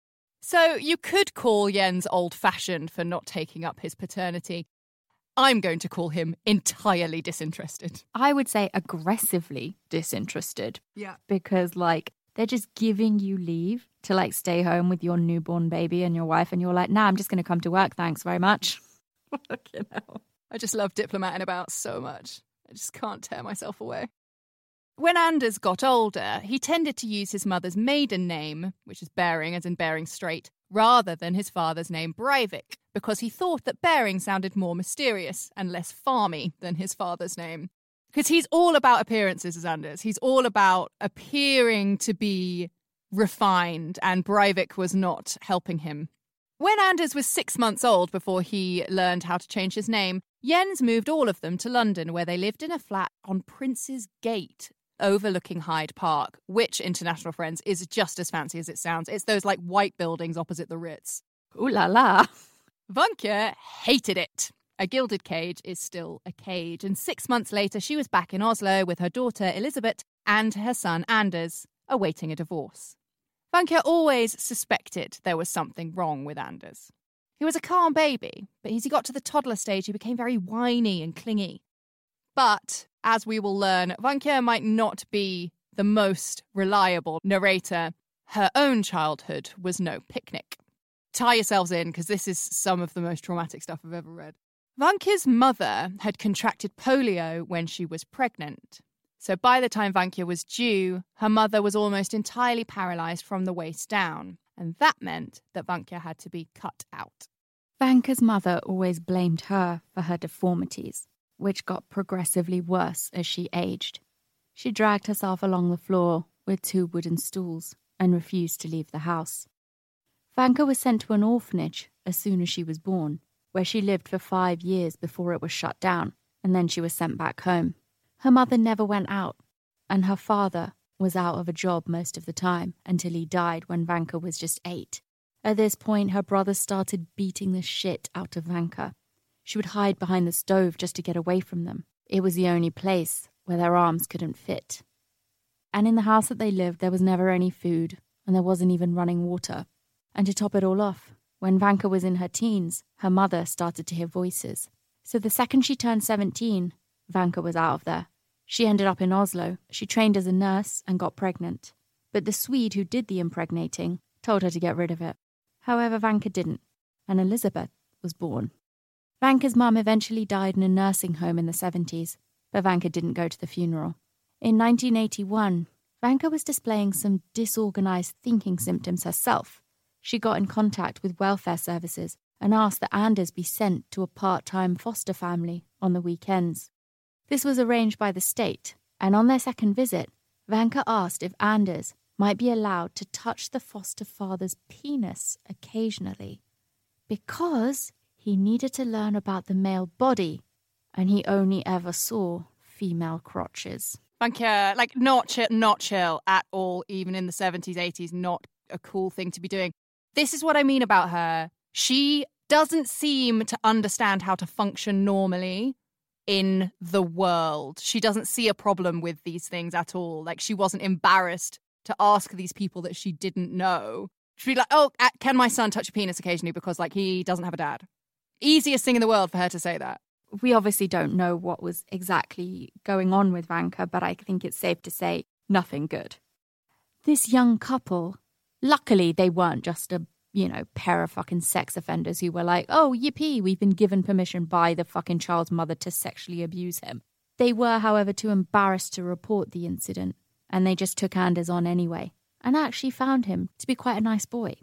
So you could call Jens old-fashioned for not taking up his paternity. I'm going to call him entirely disinterested. I would say aggressively disinterested. Yeah. Because, like, they're just giving you leave to, like, stay home with your newborn baby and your wife, and you're like, nah, I'm just going to come to work, thanks very much. Fucking hell. I just love diplomating about so much. I just can't tear myself away. When Anders got older, he tended to use his mother's maiden name, which is Behring, as in Bering Strait, rather than his father's name Breivik, because he thought that Behring sounded more mysterious and less farmy than his father's name. Because he's all about appearances, as Anders. He's all about appearing to be refined, and Breivik was not helping him. When Anders was six months old before he learned how to change his name, Jens moved all of them to London, where they lived in a flat on Prince's Gate, overlooking Hyde Park, which, international friends, is just as fancy as it sounds. It's those, like, white buildings opposite the Ritz. Ooh la la. Vanke hated it. A gilded cage is still a cage, and six months later she was back in Oslo with her daughter Elizabeth and her son Anders, awaiting a divorce. Vanke always suspected there was something wrong with Anders. He was a calm baby, but as he got to the toddler stage, he became very whiny and clingy. But, as we will learn, Vanke might not be the most reliable narrator. Her own childhood was no picnic. Tie yourselves in, because this is some of the most traumatic stuff I've ever read. Vanke's mother had contracted polio when she was pregnant. So by the time Vanke was due, her mother was almost entirely paralysed from the waist down. And that meant that Vanke had to be cut out. Vanke's mother always blamed her for her deformities, which got progressively worse as she aged. She dragged herself along the floor with two wooden stools and refused to leave the house. Vanke was sent to an orphanage as soon as she was born, where she lived for five years before it was shut down, and then she was sent back home. Her mother never went out, and her father was out of a job most of the time until he died when Vanke was just eight. At this point, her brother started beating the shit out of Vanke. She would hide behind the stove just to get away from them. It was the only place where their arms couldn't fit. And in the house that they lived, there was never any food, and there wasn't even running water. And to top it all off, when Vanke was in her teens, her mother started to hear voices. So the second she turned seventeen, Vanke was out of there. She ended up in Oslo. She trained as a nurse and got pregnant. But the Swede who did the impregnating told her to get rid of it. However, Vanke didn't, and Elizabeth was born. Vanke's mum eventually died in a nursing home in the seventies, but Vanke didn't go to the funeral. In nineteen eighty-one, Vanke was displaying some disorganized thinking symptoms herself. She got in contact with welfare services and asked that Anders be sent to a part-time foster family on the weekends. This was arranged by the state, and on their second visit, Vanke asked if Anders might be allowed to touch the foster father's penis occasionally, because he needed to learn about the male body, and he only ever saw female crotches. Vanke, like, not chill, not chill at all, even in the seventies, eighties, not a cool thing to be doing. This is what I mean about her. She doesn't seem to understand how to function normally in the world. She doesn't see a problem with these things at all. Like, she wasn't embarrassed to ask these people that she didn't know. She'd be like, oh, can my son touch a penis occasionally because, like, he doesn't have a dad? Easiest thing in the world for her to say that. We obviously don't know what was exactly going on with Vanke, but I think it's safe to say nothing good. This young couple, luckily they weren't just a, you know, pair of fucking sex offenders who were like, oh, yippee, we've been given permission by the fucking child's mother to sexually abuse him. They were, however, too embarrassed to report the incident, and they just took Anders on anyway, and actually found him to be quite a nice boy.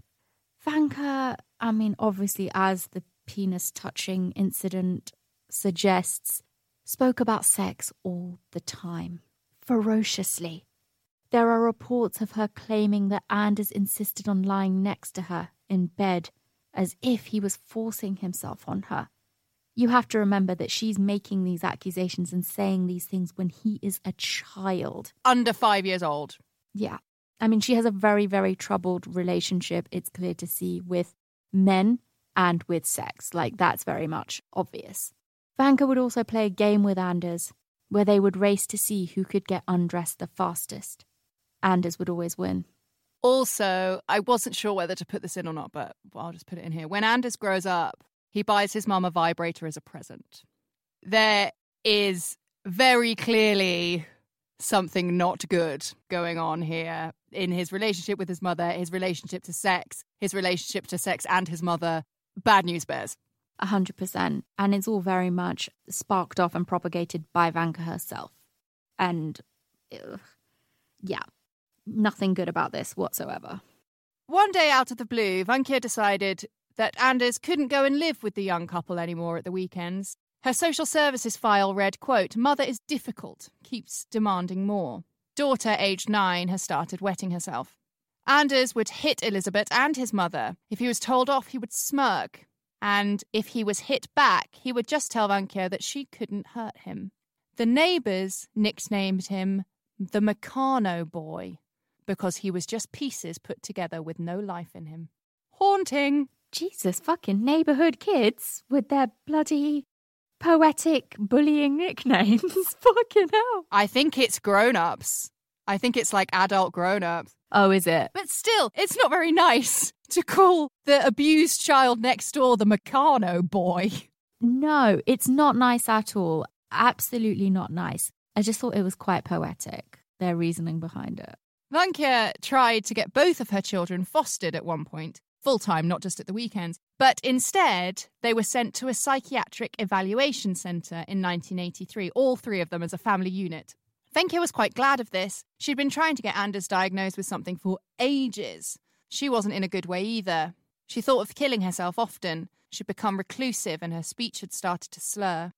Vanke, I mean, obviously, as the penis-touching incident suggests, spoke about sex all the time, ferociously. There are reports of her claiming that Anders insisted on lying next to her in bed as if he was forcing himself on her. You have to remember that she's making these accusations and saying these things when he is a child. Under five years old. Yeah. I mean, she has a very, very troubled relationship, it's clear to see, with men and with sex. Like, that's very much obvious. Vanka would also play a game with Anders, where they would race to see who could get undressed the fastest. Anders would always win. Also, I wasn't sure whether to put this in or not, but I'll just put it in here. When Anders grows up, he buys his mum a vibrator as a present. There is very clearly something not good going on here in his relationship with his mother, his relationship to sex, his relationship to sex and his mother. Bad news bears. A hundred percent. And it's all very much sparked off and propagated by Vanka herself. And ugh, yeah, nothing good about this whatsoever. One day out of the blue, Vanka decided that Anders couldn't go and live with the young couple anymore at the weekends. Her social services file read, quote, "Mother is difficult, keeps demanding more. Daughter, aged nine, has started wetting herself." Anders would hit Elizabeth and his mother. If he was told off, he would smirk. And if he was hit back, he would just tell Vanka that she couldn't hurt him. The neighbours nicknamed him the Meccano boy because he was just pieces put together with no life in him. Haunting. Jesus fucking neighbourhood kids with their bloody poetic bullying nicknames. Fucking hell. I think it's grown-ups. I think it's like adult grown-ups. Oh, is it? But still, it's not very nice to call the abused child next door the Meccano boy. No, it's not nice at all. Absolutely not nice. I just thought it was quite poetic, their reasoning behind it. Vanka tried to get both of her children fostered at one point, full-time, not just at the weekends, but instead they were sent to a psychiatric evaluation centre in nineteen eighty-three, all three of them as a family unit. Vanka was quite glad of this. She'd been trying to get Anders diagnosed with something for ages. She wasn't in a good way either. She thought of killing herself often. She'd become reclusive and her speech had started to slur.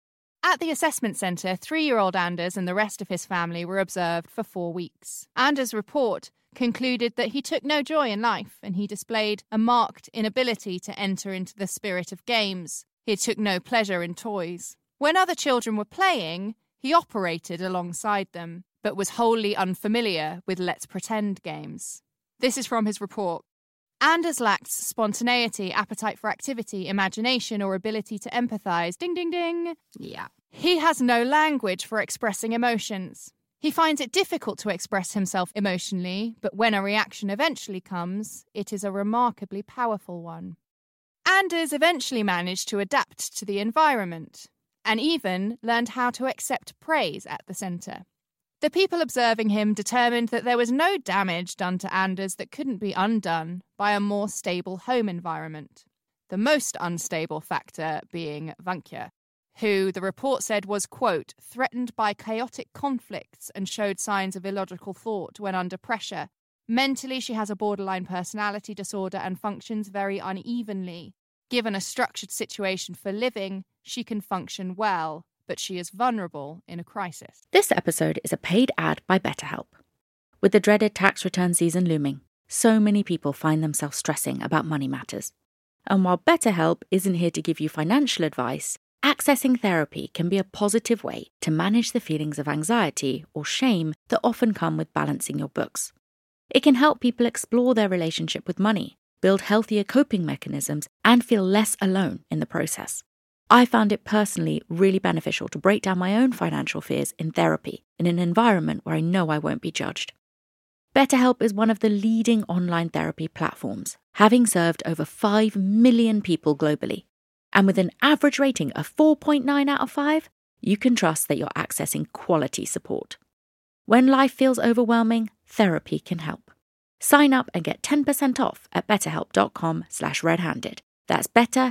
At the assessment centre, three-year-old Anders and the rest of his family were observed for four weeks. Anders' report concluded that he took no joy in life and he displayed a marked inability to enter into the spirit of games. He took no pleasure in toys. When other children were playing, he operated alongside them, but was wholly unfamiliar with let's pretend games. This is from his report. Anders lacks spontaneity, appetite for activity, imagination, or ability to empathise. Ding, ding, ding. Yeah. He has no language for expressing emotions. He finds it difficult to express himself emotionally, but when a reaction eventually comes, it is a remarkably powerful one. Anders eventually managed to adapt to the environment, and even learned how to accept praise at the centre. The people observing him determined that there was no damage done to Anders that couldn't be undone by a more stable home environment. The most unstable factor being Vanka, who the report said was, quote, threatened by chaotic conflicts and showed signs of illogical thought when under pressure. Mentally, she has a borderline personality disorder and functions very unevenly. Given a structured situation for living, she can function well, but she is vulnerable in a crisis. This episode is a paid ad by BetterHelp. With the dreaded tax return season looming, so many people find themselves stressing about money matters. And while BetterHelp isn't here to give you financial advice, accessing therapy can be a positive way to manage the feelings of anxiety or shame that often come with balancing your books. It can help people explore their relationship with money, build healthier coping mechanisms, and feel less alone in the process. I found it personally really beneficial to break down my own financial fears in therapy in an environment where I know I won't be judged. BetterHelp is one of the leading online therapy platforms, having served over five million people globally. And with an average rating of four point nine out of five, you can trust that you're accessing quality support. When life feels overwhelming, therapy can help. Sign up and get ten percent off at betterhelp.com slash redhanded. That's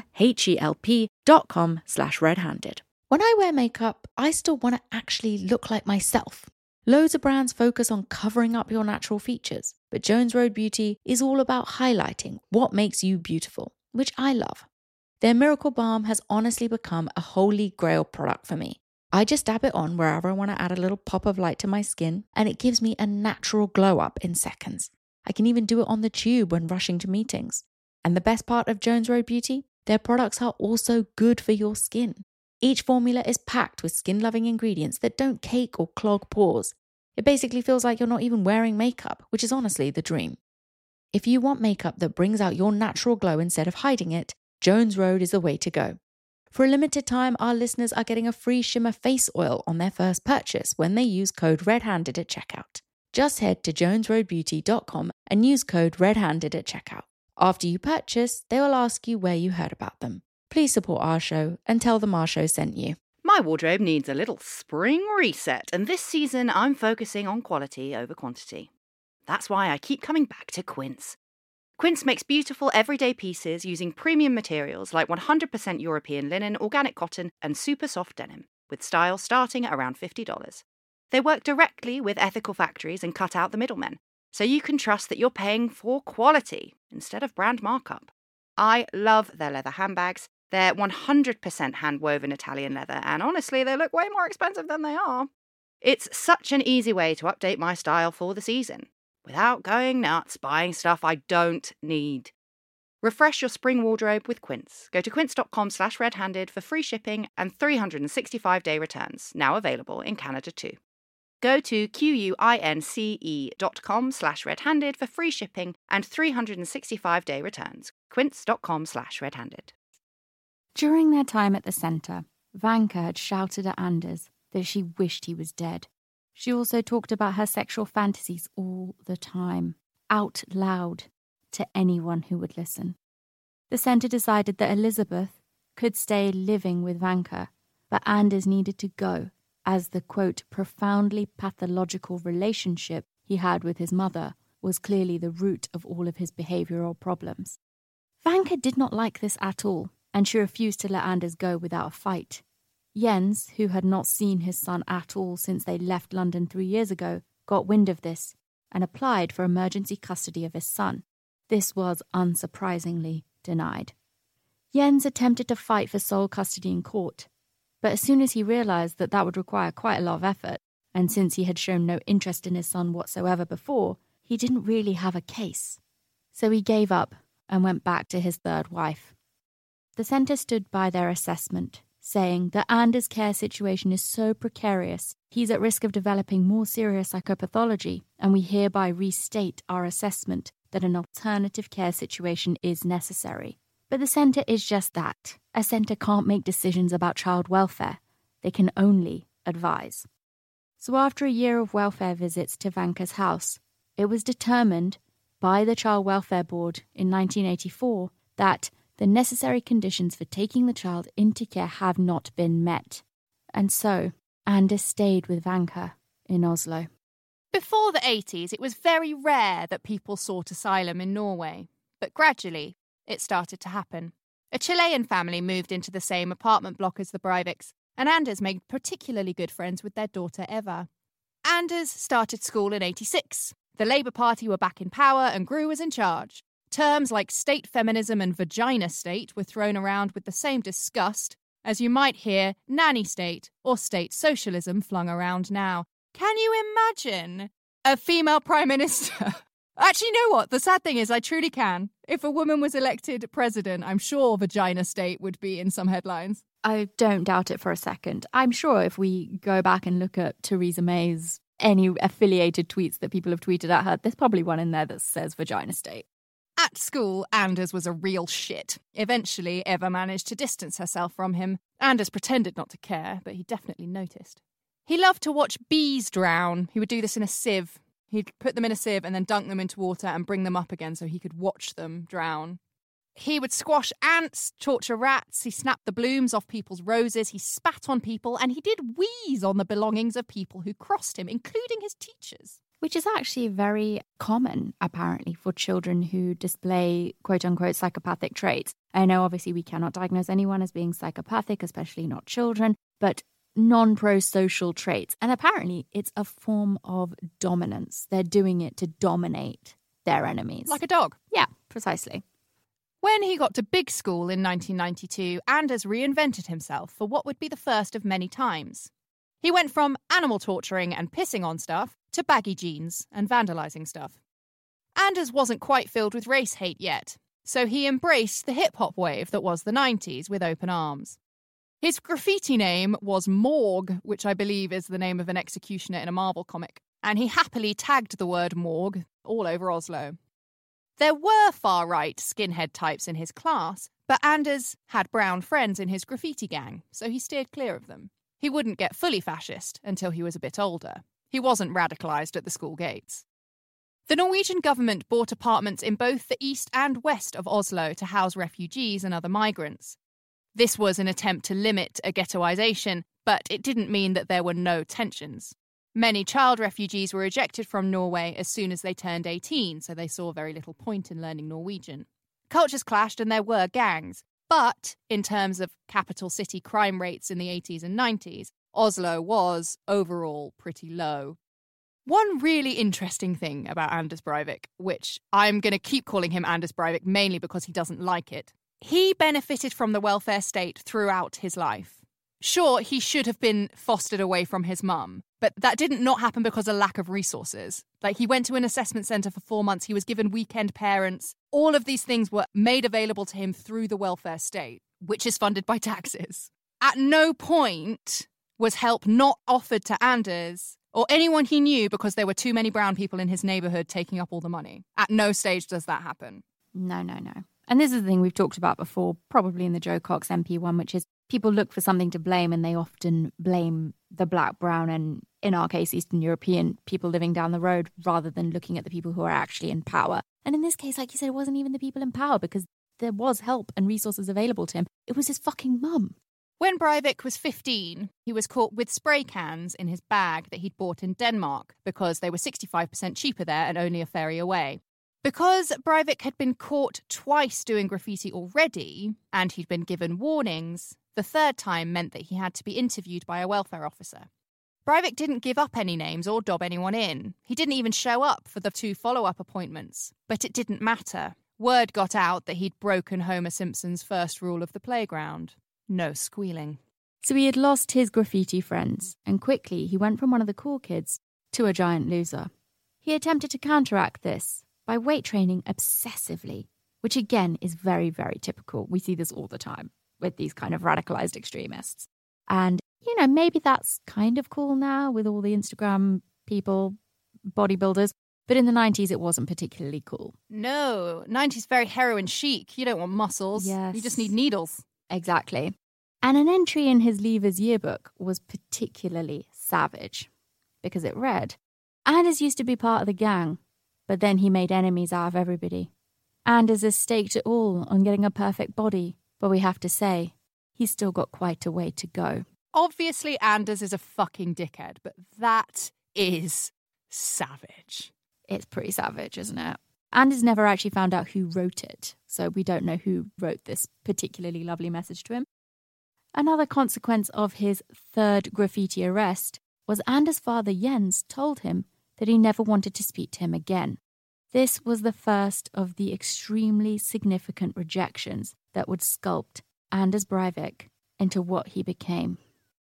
betterhelp.com slash redhanded. When I wear makeup, I still want to actually look like myself. Loads of brands focus on covering up your natural features, but Jones Road Beauty is all about highlighting what makes you beautiful, which I love. Their Miracle Balm has honestly become a holy grail product for me. I just dab it on wherever I want to add a little pop of light to my skin, and it gives me a natural glow up in seconds. I can even do it on the tube when rushing to meetings. And the best part of Jones Road Beauty? Their products are also good for your skin. Each formula is packed with skin-loving ingredients that don't cake or clog pores. It basically feels like you're not even wearing makeup, which is honestly the dream. If you want makeup that brings out your natural glow instead of hiding it, Jones Road is the way to go. For a limited time, our listeners are getting a free shimmer face oil on their first purchase when they use code RED-HANDED at checkout. Just head to jones road beauty dot com and use code RED-HANDED at checkout. After you purchase, they will ask you where you heard about them. Please support our show and tell them our show sent you. My wardrobe needs a little spring reset, and this season I'm focusing on quality over quantity. That's why I keep coming back to Quince. Quince makes beautiful everyday pieces using premium materials like one hundred percent European linen, organic cotton, and super soft denim, with styles starting at around fifty dollars. They work directly with ethical factories and cut out the middlemen, so you can trust that you're paying for quality instead of brand markup. I love their leather handbags. They're one hundred percent hand-woven Italian leather, and honestly, they look way more expensive than they are. It's such an easy way to update my style for the season, without going nuts buying stuff I don't need. Refresh your spring wardrobe with Quince. Go to quince.com slash red-handed for free shipping and three hundred sixty-five day returns, now available in Canada too. Go to Q-U-I-N-C-E dot com slash red-handed for free shipping and three hundred sixty-five day returns. Quince.com slash red-handed. During their time at the centre, Vanka had shouted at Anders that she wished he was dead. She also talked about her sexual fantasies all the time, out loud, to anyone who would listen. The centre decided that Elizabeth could stay living with Vanka, but Anders needed to go, as the, quote, profoundly pathological relationship he had with his mother was clearly the root of all of his behavioural problems. Vanka did not like this at all, and she refused to let Anders go without a fight. Jens, who had not seen his son at all since they left London three years ago, got wind of this and applied for emergency custody of his son. This was unsurprisingly denied. Jens attempted to fight for sole custody in court, but as soon as he realised that that would require quite a lot of effort, and since he had shown no interest in his son whatsoever before, he didn't really have a case. So he gave up and went back to his third wife. The centre stood by their assessment, saying that Anders' care situation is so precarious, he's at risk of developing more serious psychopathology, and we hereby restate our assessment that an alternative care situation is necessary. But the centre is just that. A centre can't make decisions about child welfare. They can only advise. So after a year of welfare visits to Vanka's house, it was determined by the Child Welfare Board in nineteen eighty-four that the necessary conditions for taking the child into care have not been met. And so, Anders stayed with Vanka in Oslo. Before the eighties, it was very rare that people sought asylum in Norway, but gradually it started to happen. A Chilean family moved into the same apartment block as the Breiviks, and Anders made particularly good friends with their daughter Eva. Anders started school in eighty-six. The Labour Party were back in power and Gru was in charge. Terms like state feminism and vagina state were thrown around with the same disgust as you might hear nanny state or state socialism flung around now. Can you imagine a female prime minister? Actually, you know what? The sad thing is I truly can. If a woman was elected president, I'm sure vagina state would be in some headlines. I don't doubt it for a second. I'm sure if we go back and look at Theresa May's any affiliated tweets that people have tweeted at her, there's probably one in there that says vagina state. At school, Anders was a real shit. Eventually, Eva managed to distance herself from him. Anders pretended not to care, but he definitely noticed. He loved to watch bees drown. He would do this in a sieve. He'd put them in a sieve and then dunk them into water and bring them up again so he could watch them drown. He would squash ants, torture rats, he snapped the blooms off people's roses, he spat on people, and he did wheeze on the belongings of people who crossed him, including his teachers. Which is actually very common, apparently, for children who display quote-unquote psychopathic traits. I know, obviously, we cannot diagnose anyone as being psychopathic, especially not children, but non-pro-social traits. And apparently, it's a form of dominance. They're doing it to dominate their enemies. Like a dog. Yeah, precisely. When he got to big school in nineteen ninety-two, Anders reinvented himself for what would be the first of many times. He went from animal torturing and pissing on stuff to baggy jeans and vandalising stuff. Anders wasn't quite filled with race hate yet, so he embraced the hip-hop wave that was the nineties with open arms. His graffiti name was Morg, which I believe is the name of an executioner in a Marvel comic. and he happily tagged the word morgue all over Oslo. There were far-right skinhead types in his class, but Anders had brown friends in his graffiti gang, so he steered clear of them. He wouldn't get fully fascist until he was a bit older. He wasn't radicalised at the school gates. The Norwegian government bought apartments in both the east and west of Oslo to house refugees and other migrants. This was an attempt to limit a ghettoisation, but it didn't mean that there were no tensions. Many child refugees were ejected from Norway as soon as they turned eighteen, so they saw very little point in learning Norwegian. Cultures clashed and there were gangs, but in terms of capital city crime rates in the eighties and nineties, Oslo was, overall, pretty low. One really interesting thing about Anders Breivik, which I'm going to keep calling him Anders Breivik mainly because he doesn't like it, he benefited from the welfare state throughout his life. Sure, he should have been fostered away from his mum, but that didn't not happen because of lack of resources. Like, he went to an assessment centre for four months, he was given weekend parents. All of these things were made available to him through the welfare state, which is funded by taxes. At no point was help not offered to Anders or anyone he knew because there were too many brown people in his neighbourhood taking up all the money. At no stage does that happen. No, no, no. And this is the thing we've talked about before, probably in the Joe Cox M P one, which is people look for something to blame and they often blame the black, brown, and in our case, Eastern European people living down the road rather than looking at the people who are actually in power. And in this case, like you said, it wasn't even the people in power because there was help and resources available to him. It was his fucking mum. When Breivik was fifteen, he was caught with spray cans in his bag that he'd bought in Denmark because they were sixty-five percent cheaper there and only a ferry away. Because Breivik had been caught twice doing graffiti already, and he'd been given warnings, the third time meant that he had to be interviewed by a welfare officer. Breivik didn't give up any names or dob anyone in. He didn't even show up for the two follow-up appointments. But it didn't matter. Word got out that he'd broken Homer Simpson's first rule of the playground. No squealing. So he had lost his graffiti friends, and quickly he went from one of the cool kids to a giant loser. He attempted to counteract this by weight training obsessively, which again is very, very typical. We see this all the time with these kind of radicalized extremists. And, you know, maybe that's kind of cool now with all the Instagram people, bodybuilders, but in the nineties it wasn't particularly cool. No, nineties very heroin chic. You don't want muscles. Yes. You just need needles. Exactly. And an entry in his Leavers yearbook was particularly savage because it read, Anders used to be part of the gang, but then he made enemies out of everybody. Anders has staked it all on getting a perfect body, but we have to say, he's still got quite a way to go. Obviously, Anders is a fucking dickhead, but that is savage. It's pretty savage, isn't it? Anders never actually found out who wrote it, so we don't know who wrote this particularly lovely message to him. Another consequence of his third graffiti arrest was Anders' father Jens told him that he never wanted to speak to him again. This was the first of the extremely significant rejections that would sculpt Anders Breivik into what he became.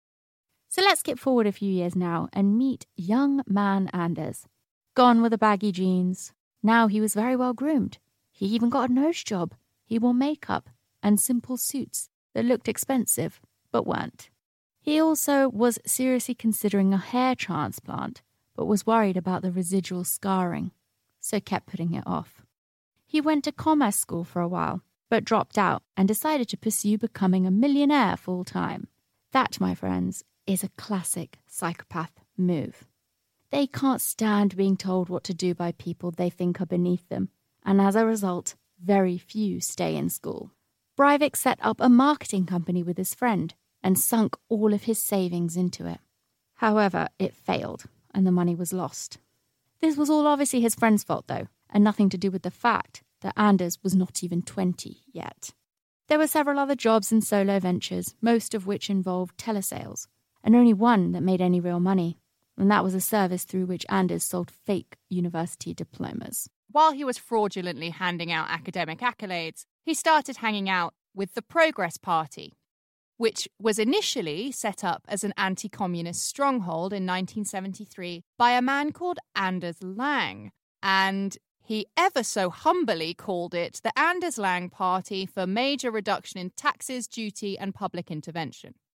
So let's skip forward a few years now and meet young man Anders. Gone were the baggy jeans. Now he was very well groomed. He even got a nose job. He wore makeup and simple suits that looked expensive, but weren't. He also was seriously considering a hair transplant, but was worried about the residual scarring, so kept putting it off. He went to commerce school for a while, but dropped out and decided to pursue becoming a millionaire full-time. That, my friends, is a classic psychopath move. They can't stand being told what to do by people they think are beneath them, and as a result, very few stay in school. Breivik set up a marketing company with his friend and sunk all of his savings into it. However, it failed, and the money was lost. This was all obviously his friend's fault, though, and nothing to do with the fact that Anders was not even twenty yet. There were several other jobs and solo ventures, most of which involved telesales, and only one that made any real money, and that was a service through which Anders sold fake university diplomas. While he was fraudulently handing out academic accolades, he started hanging out with the Progress Party, which was initially set up as an anti-communist stronghold in nineteen seventy-three by a man called Anders Lang, and he ever so humbly called it the Anders Lang Party for Major Reduction in Taxes, Duty and Public Intervention.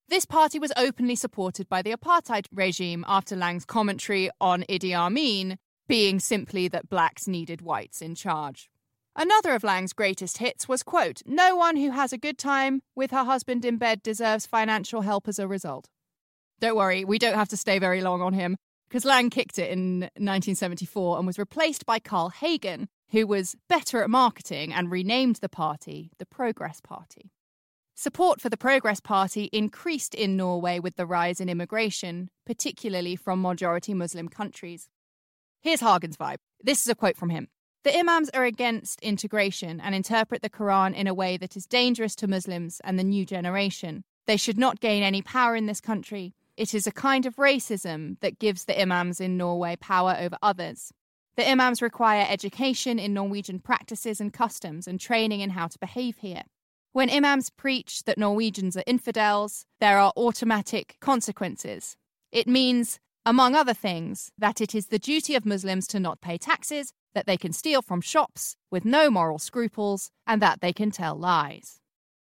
This party was openly supported by the apartheid regime after Lang's commentary on Idi Amin being simply that blacks needed whites in charge. Another of Lang's greatest hits was, quote, "No one who has a good time with her husband in bed deserves financial help as a result." Don't worry, we don't have to stay very long on him, because Lang kicked it in nineteen seventy-four and was replaced by Carl Hagen, who was better at marketing and renamed the party the Progress Party. Support for the Progress Party increased in Norway with the rise in immigration, particularly from majority Muslim countries. Here's Hagen's vibe. This is a quote from him. "The imams are against integration and interpret the Quran in a way that is dangerous to Muslims and the new generation. They should not gain any power in this country. It is a kind of racism that gives the imams in Norway power over others. The imams require education in Norwegian practices and customs and training in how to behave here. When imams preach that Norwegians are infidels, there are automatic consequences. It means, among other things, that it is the duty of Muslims to not pay taxes, that they can steal from shops with no moral scruples, and that they can tell lies."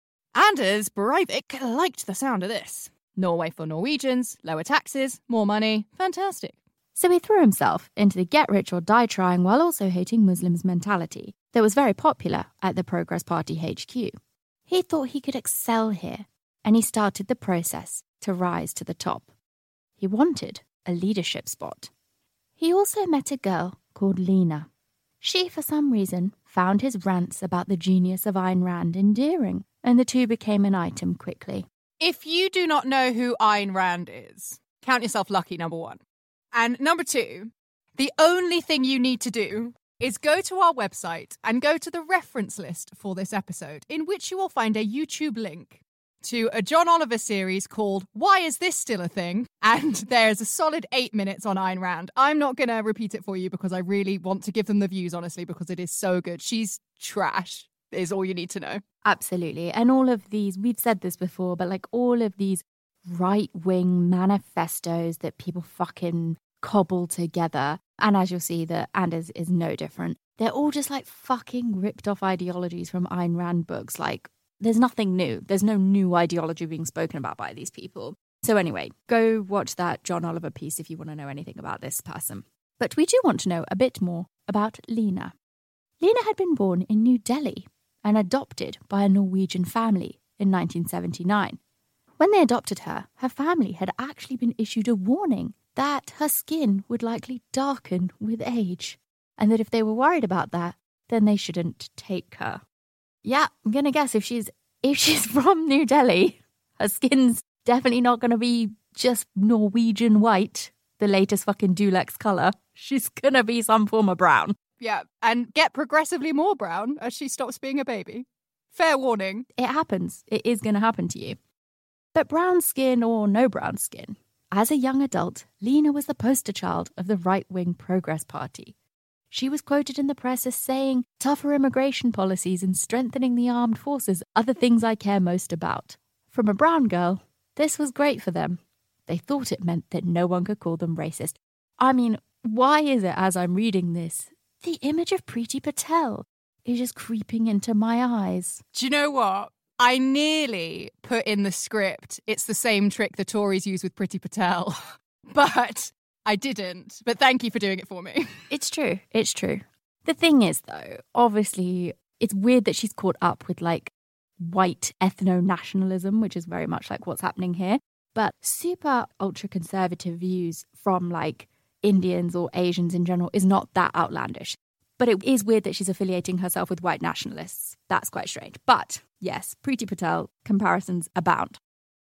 Anders Breivik liked the sound of this. Norway for Norwegians, lower taxes, more money, fantastic. So he threw himself into the get-rich-or-die trying while also hating Muslims mentality that was very popular at the Progress Party H Q. He thought he could excel here, and he started the process to rise to the top. He wanted a leadership spot. He also met a girl called Lena. She, for some reason, found his rants about the genius of Ayn Rand endearing, and the two became an item quickly. If you do not know who Ayn Rand is, count yourself lucky, number one. And number two, the only thing you need to do is go to our website and go to the reference list for this episode, in which you will find a YouTube link to a John Oliver series called Why Is This Still a Thing? And there's a solid eight minutes on Ayn Rand. I'm not going to repeat it for you because I really want to give them the views, honestly, because it is so good. She's trash, is all you need to know. Absolutely. And all of these, we've said this before, but like all of these right-wing manifestos that people fucking cobble together, and as you'll see, that Anders is no different. They're all just like fucking ripped off ideologies from Ayn Rand books. Like, there's nothing new. There's no new ideology being spoken about by these people. So anyway, go watch that John Oliver piece if you want to know anything about this person. But we do want to know a bit more about Lena. Lena had been born in New Delhi and adopted by a Norwegian family in nineteen seventy-nine. When they adopted her, her family had actually been issued a warning that her skin would likely darken with age, and that if they were worried about that, then they shouldn't take her. Yeah, I'm going to guess if she's if she's from New Delhi, her skin's definitely not going to be just Norwegian white, the latest fucking Dulux colour. She's going to be some form of brown. Yeah, and get progressively more brown as she stops being a baby. Fair warning. It happens. It is going to happen to you. But brown skin or no brown skin, as a young adult, Lena was the poster child of the right-wing Progress Party. She was quoted in the press as saying, "Tougher immigration policies and strengthening the armed forces are the things I care most about." From a brown girl, this was great for them. They thought it meant that no one could call them racist. I mean, why is it as I'm reading this, the image of Priti Patel is just creeping into my eyes? Do you know what? I nearly put in the script, it's the same trick the Tories use with Priti Patel, but I didn't. But thank you for doing it for me. It's true. It's true. The thing is, though, obviously, it's weird that she's caught up with, like, white ethno-nationalism, which is very much like what's happening here. But super ultra-conservative views from, like, Indians or Asians in general is not that outlandish. But it is weird that she's affiliating herself with white nationalists. That's quite strange. But yes, Priti Patel comparisons abound.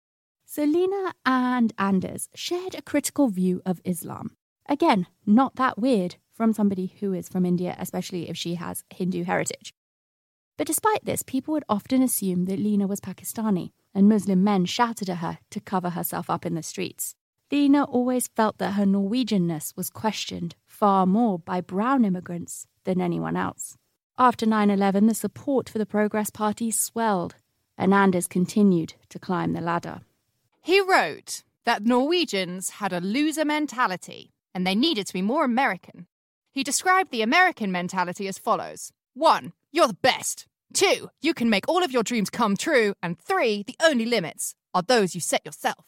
So Lena and Anders shared a critical view of Islam. Again, not that weird from somebody who is from India, especially if she has Hindu heritage. But despite this, people would often assume that Lena was Pakistani, and Muslim men shouted at her to cover herself up in the streets. Lena always felt that her Norwegianness was questioned far more by brown immigrants than anyone else. After nine eleven, the support for the Progress Party swelled, and Anders continued to climb the ladder. He wrote that Norwegians had a loser mentality, and they needed to be more American. He described the American mentality as follows. One, you're the best. Two, you can make all of your dreams come true. And three, the only limits are those you set yourself.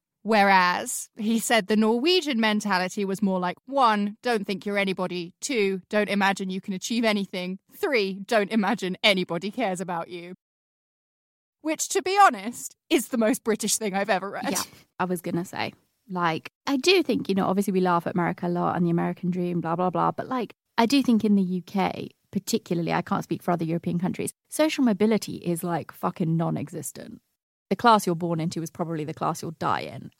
Whereas he said the Norwegian mentality was more like, one, don't think you're anybody. Two, don't imagine you can achieve anything. Three, don't imagine anybody cares about you. Which, to be honest, is the most British thing I've ever read. Yeah, I was going to say. Like, I do think, you know, obviously we laugh at America a lot and the American dream, blah, blah, blah. But like, I do think in the U K, particularly, I can't speak for other European countries, social mobility is like fucking non-existent. The class you're born into is probably the class you'll die in.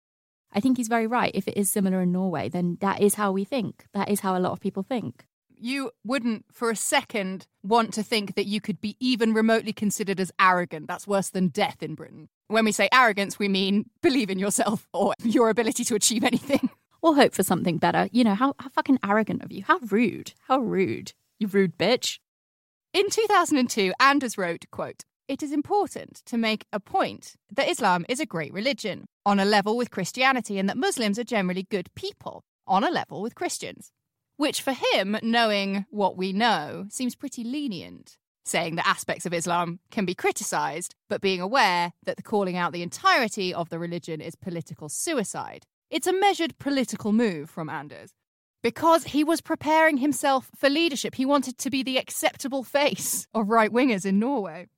I think he's very right. If it is similar in Norway, then that is how we think. That is how a lot of people think. You wouldn't for a second want to think that you could be even remotely considered as arrogant. That's worse than death in Britain. When we say arrogance, we mean believe in yourself or your ability to achieve anything. Or hope for something better. You know, how, how fucking arrogant of you. How rude. How rude. You rude bitch. In two thousand two, Anders wrote, quote, "It is important to make a point that Islam is a great religion, on a level with Christianity, and that Muslims are generally good people, on a level with Christians." Which for him, knowing what we know, seems pretty lenient, saying that aspects of Islam can be criticised, but being aware that the calling out the entirety of the religion is political suicide. It's a measured political move from Anders. Because he was preparing himself for leadership. He wanted to be the acceptable face of right-wingers in Norway.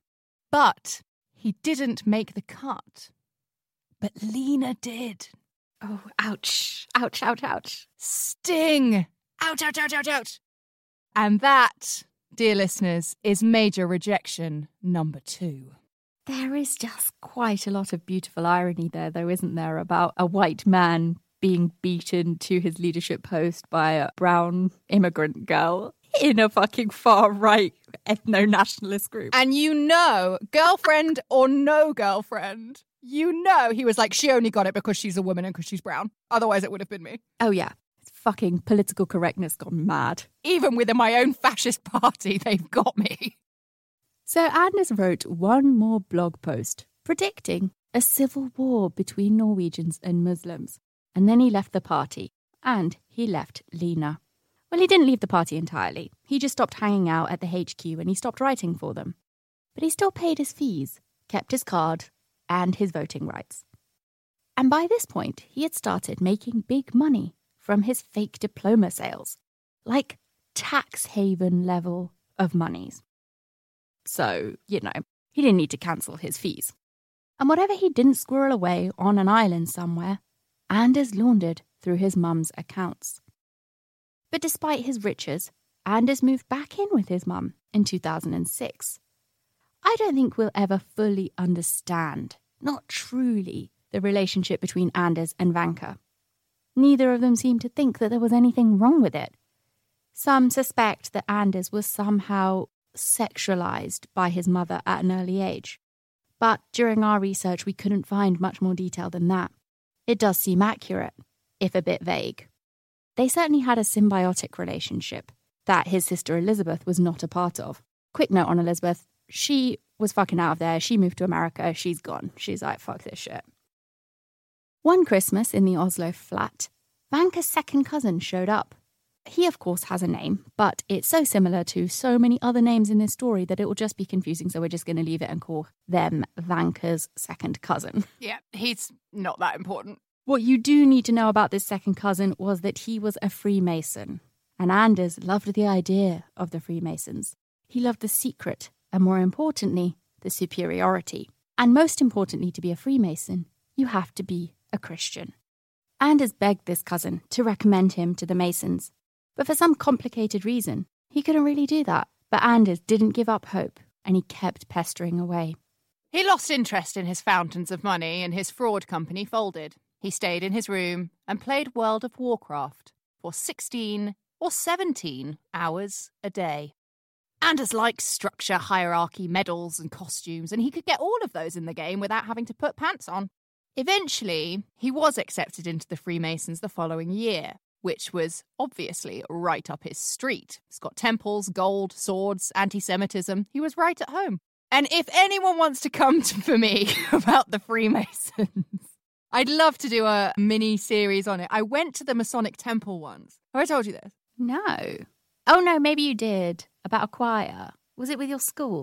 But he didn't make the cut. But Lena did. Oh, ouch. Ouch, ouch, ouch. Sting. Ouch, ouch, ouch, ouch, ouch. And that, dear listeners, is major rejection number two. There is just quite a lot of beautiful irony there, though, isn't there, about a white man being beaten to his leadership post by a brown immigrant girl in a fucking far-right ethno-nationalist group. And you know, girlfriend or no girlfriend, you know he was like, she only got it because she's a woman and because she's brown. Otherwise it would have been me. Oh, yeah. Fucking political correctness gone mad. Even within my own fascist party, they've got me. So Anders wrote one more blog post predicting a civil war between Norwegians and Muslims. And then he left the party. And he left Lena. Well, he didn't leave the party entirely. He just stopped hanging out at the H Q and he stopped writing for them. But he still paid his fees, kept his card, and his voting rights. And by this point, he had started making big money from his fake diploma sales, like tax haven level of monies. So, you know, he didn't need to cancel his fees. And whatever he didn't squirrel away on an island somewhere, Anders laundered through his mum's accounts. But despite his riches, Anders moved back in with his mum in two thousand six. I don't think we'll ever fully understand, not truly, the relationship between Anders and Vanka. Neither of them seemed to think that there was anything wrong with it. Some suspect that Anders was somehow sexualized by his mother at an early age. But during our research, we couldn't find much more detail than that. It does seem accurate, if a bit vague. They certainly had a symbiotic relationship that his sister Elizabeth was not a part of. Quick note on Elizabeth, she was fucking out of there. She moved to America. She's gone. She's like, fuck this shit. One Christmas in the Oslo flat, Vanka's second cousin showed up. He, of course, has a name, but it's so similar to so many other names in this story that it will just be confusing, so we're just going to leave it and call them Vanka's second cousin. Yeah, he's not that important. What you do need to know about this second cousin was that he was a Freemason, and Anders loved the idea of the Freemasons. He loved the secret, and more importantly, the superiority. And most importantly, to be a Freemason, you have to be a Christian. Anders begged this cousin to recommend him to the Masons, but for some complicated reason, he couldn't really do that. But Anders didn't give up hope, and he kept pestering away. He lost interest in his fountains of money, and his fraud company folded. He stayed in his room and played World of Warcraft for sixteen or seventeen hours a day. Anders liked structure, hierarchy, medals and costumes, and he could get all of those in the game without having to put pants on. Eventually, he was accepted into the Freemasons the following year, which was obviously right up his street. It's got temples, gold, swords, anti-Semitism. He was right at home. And if anyone wants to come to, for me about the Freemasons, I'd love to do a mini-series on it. I went to the Masonic Temple once. Have I told you this? No. Oh, no, maybe you did. About a choir. Was it with your school?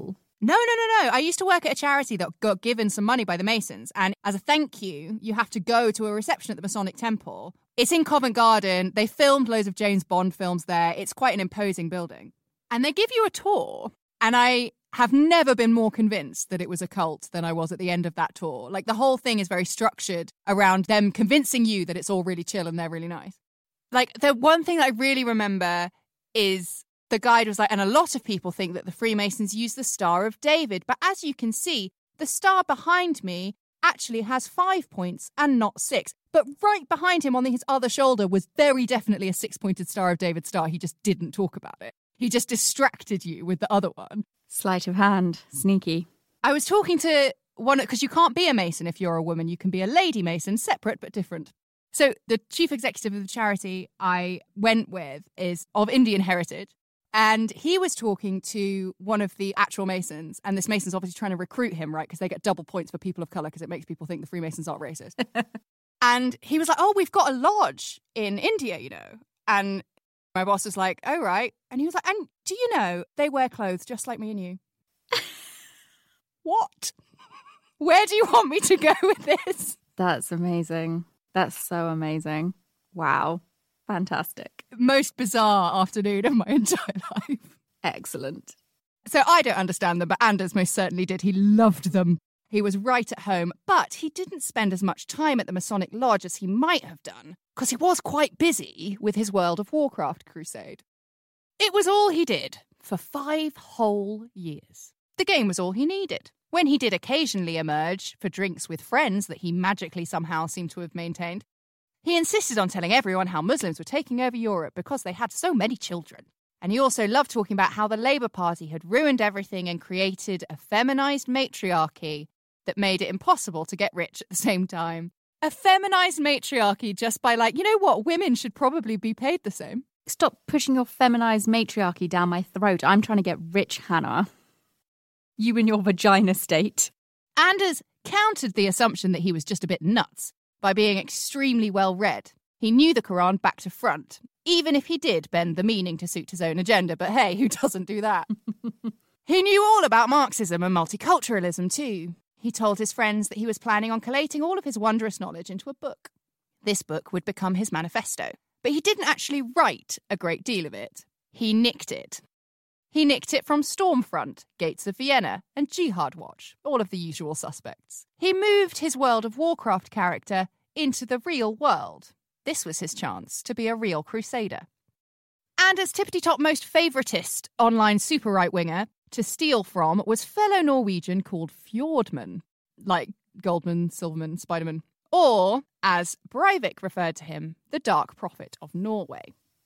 No, no, no, no. I used to work at a charity that got given some money by the Masons. And as a thank you, you have to go to a reception at the Masonic Temple. It's in Covent Garden. They filmed loads of James Bond films there. It's quite an imposing building. And they give you a tour. And I have never been more convinced that it was a cult than I was at the end of that tour. Like, the whole thing is very structured around them convincing you that it's all really chill and they're really nice. Like, the one thing that I really remember is the guide was like, and a lot of people think that the Freemasons use the Star of David. But as you can see, the star behind me actually has five points and not six. But right behind him on his other shoulder was very definitely a six-pointed Star of David star. He just didn't talk about it. He just distracted you with the other one. Sleight of hand. Sneaky. I was talking to one, because you can't be a Mason if you're a woman. You can be a lady Mason, separate but different. So the chief executive of the charity I went with is of Indian heritage. And he was talking to one of the actual Masons, and this Mason's obviously trying to recruit him, right? Because they get double points for people of colour because it makes people think the Freemasons aren't racist. And he was like, oh, we've got a lodge in India, you know. And my boss was like, oh, right. And he was like, and do you know, they wear clothes just like me and you. What? Where do you want me to go with this? That's amazing. That's so amazing. Wow. Fantastic. Most bizarre afternoon of my entire life. Excellent. So I don't understand them, but Anders most certainly did. He loved them. He was right at home, but he didn't spend as much time at the Masonic Lodge as he might have done, because he was quite busy with his World of Warcraft crusade. It was all he did for five whole years. The game was all he needed. When he did occasionally emerge for drinks with friends that he magically somehow seemed to have maintained, he insisted on telling everyone how Muslims were taking over Europe because they had so many children. And he also loved talking about how the Labour Party had ruined everything and created a feminised matriarchy that made it impossible to get rich at the same time. A feminised matriarchy just by, like, you know what, women should probably be paid the same. Stop pushing your feminised matriarchy down my throat. I'm trying to get rich, Hannah. You and your vagina state. Anders countered the assumption that he was just a bit nuts by being extremely well read. He knew the Quran back to front, even if he did bend the meaning to suit his own agenda. But hey, who doesn't do that? He knew all about Marxism and multiculturalism too. He told his friends that he was planning on collating all of his wondrous knowledge into a book. This book would become his manifesto. But he didn't actually write a great deal of it. He nicked it. He nicked it from Stormfront, Gates of Vienna, and Jihad Watch, all of the usual suspects. He moved his World of Warcraft character into the real world. This was his chance to be a real crusader. And as tippity-top most favouriteist online super right-winger to steal from was fellow Norwegian called Fjordman, like Goldman, Silverman, Spiderman, or, as Breivik referred to him, the Dark Prophet of Norway.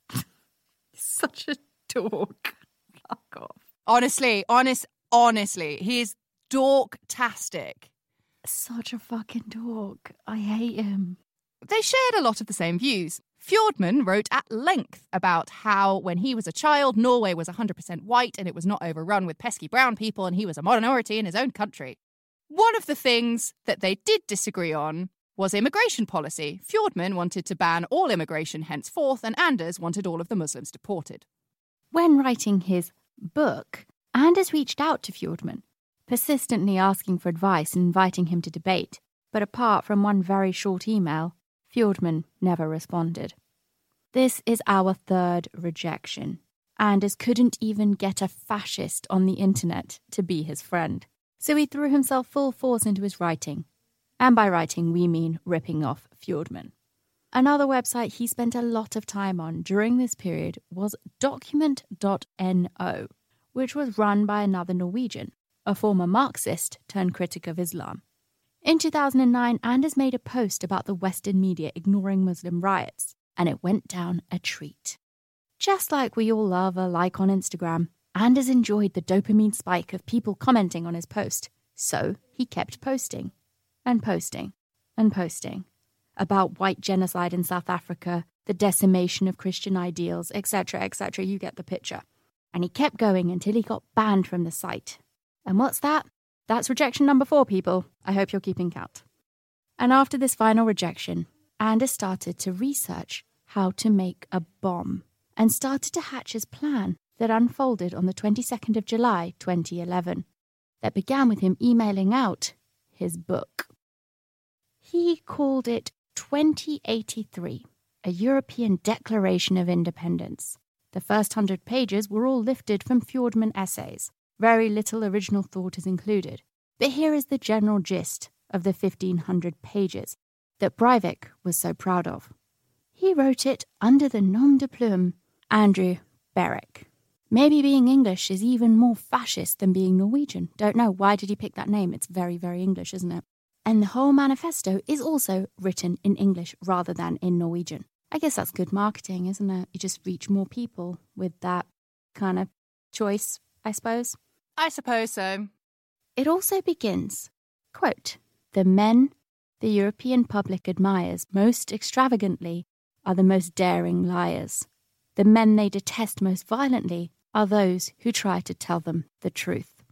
Such a dork. Fuck off. Honestly, honest, honestly, he is dork-tastic. Such a fucking dork. I hate him. They shared a lot of the same views. Fjordman wrote at length about how, when he was a child, Norway was one hundred percent white and it was not overrun with pesky brown people and he was a minority in his own country. One of the things that they did disagree on was immigration policy. Fjordman wanted to ban all immigration henceforth, and Anders wanted all of the Muslims deported. When writing his book, Anders reached out to Fjordman, persistently asking for advice and inviting him to debate. But apart from one very short email, Fjordman never responded. This is our third rejection. Anders couldn't even get a fascist on the internet to be his friend. So he threw himself full force into his writing. And by writing, we mean ripping off Fjordman. Another website he spent a lot of time on during this period was document dot no, which was run by another Norwegian, a former Marxist turned critic of Islam. In two thousand nine, Anders made a post about the Western media ignoring Muslim riots, and it went down a treat. Just like we all love a like on Instagram, Anders enjoyed the dopamine spike of people commenting on his post, so he kept posting, and posting, and posting, about white genocide in South Africa, the decimation of Christian ideals, et cetera, et cetera. You get the picture. And he kept going until he got banned from the site. And what's that? That's rejection number four, people. I hope you're keeping count. And after this final rejection, Anders started to research how to make a bomb and started to hatch his plan that unfolded on the twenty-second of July, twenty eleven. that began with him emailing out his book. He called it twenty eighty-three, a European Declaration of Independence. The first hundred pages were all lifted from Fjordman essays. Very little original thought is included. But here is the general gist of the fifteen hundred pages that Breivik was so proud of. He wrote it under the nom de plume Andrew Berwick. Maybe being English is even more fascist than being Norwegian. Don't know. Why did he pick that name? It's very, very English, isn't it? And the whole manifesto is also written in English rather than in Norwegian. I guess that's good marketing, isn't it? You just reach more people with that kind of choice, I suppose. I suppose so. It also begins, quote, "The men the European public admires most extravagantly are the most daring liars. The men they detest most violently are those who try to tell them the truth."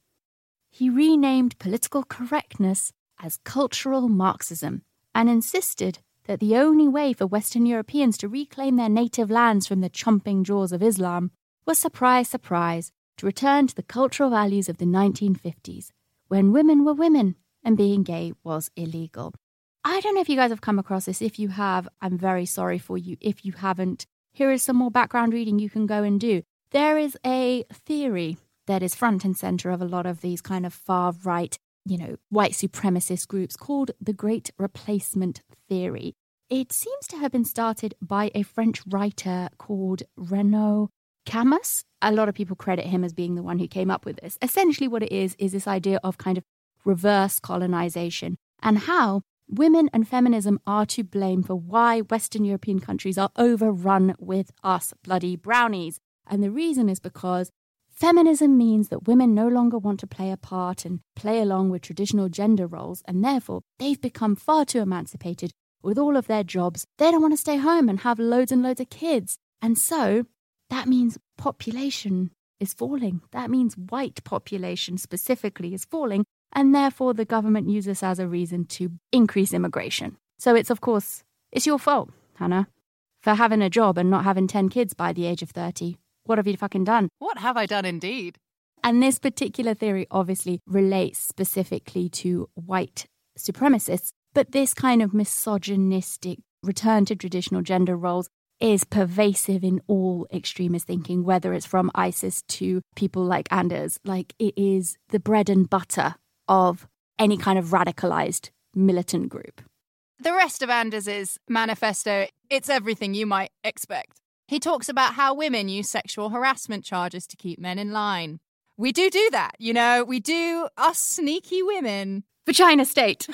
He renamed political correctness as cultural Marxism and insisted that the only way for Western Europeans to reclaim their native lands from the chomping jaws of Islam was, surprise, surprise, to return to the cultural values of the nineteen fifties, when women were women and being gay was illegal. I don't know if you guys have come across this. If you have, I'm very sorry for you. If you haven't, here is some more background reading you can go and do. There is a theory that is front and center of a lot of these kind of far-right, you know, white supremacist groups called the Great Replacement Theory. It seems to have been started by a French writer called Renaud Camus. A lot of people credit him as being the one who came up with this. Essentially what it is, is this idea of kind of reverse colonization and how women and feminism are to blame for why Western European countries are overrun with us bloody brownies. And the reason is because feminism means that women no longer want to play a part and play along with traditional gender roles, and therefore they've become far too emancipated with all of their jobs. They don't want to stay home and have loads and loads of kids. And so that means population is falling. That means white population specifically is falling, and therefore the government uses this as a reason to increase immigration. So it's, of course, it's your fault, Hannah, for having a job and not having ten kids by the age of thirty. What have you fucking done? What have I done indeed? And this particular theory obviously relates specifically to white supremacists, but this kind of misogynistic return to traditional gender roles is pervasive in all extremist thinking, whether it's from ISIS to people like Anders. Like, it is the bread and butter of any kind of radicalized militant group. The rest of Anders's manifesto, it's everything you might expect. He talks about how women use sexual harassment charges to keep men in line. We do do that, you know, we do, us sneaky women. Vagina state.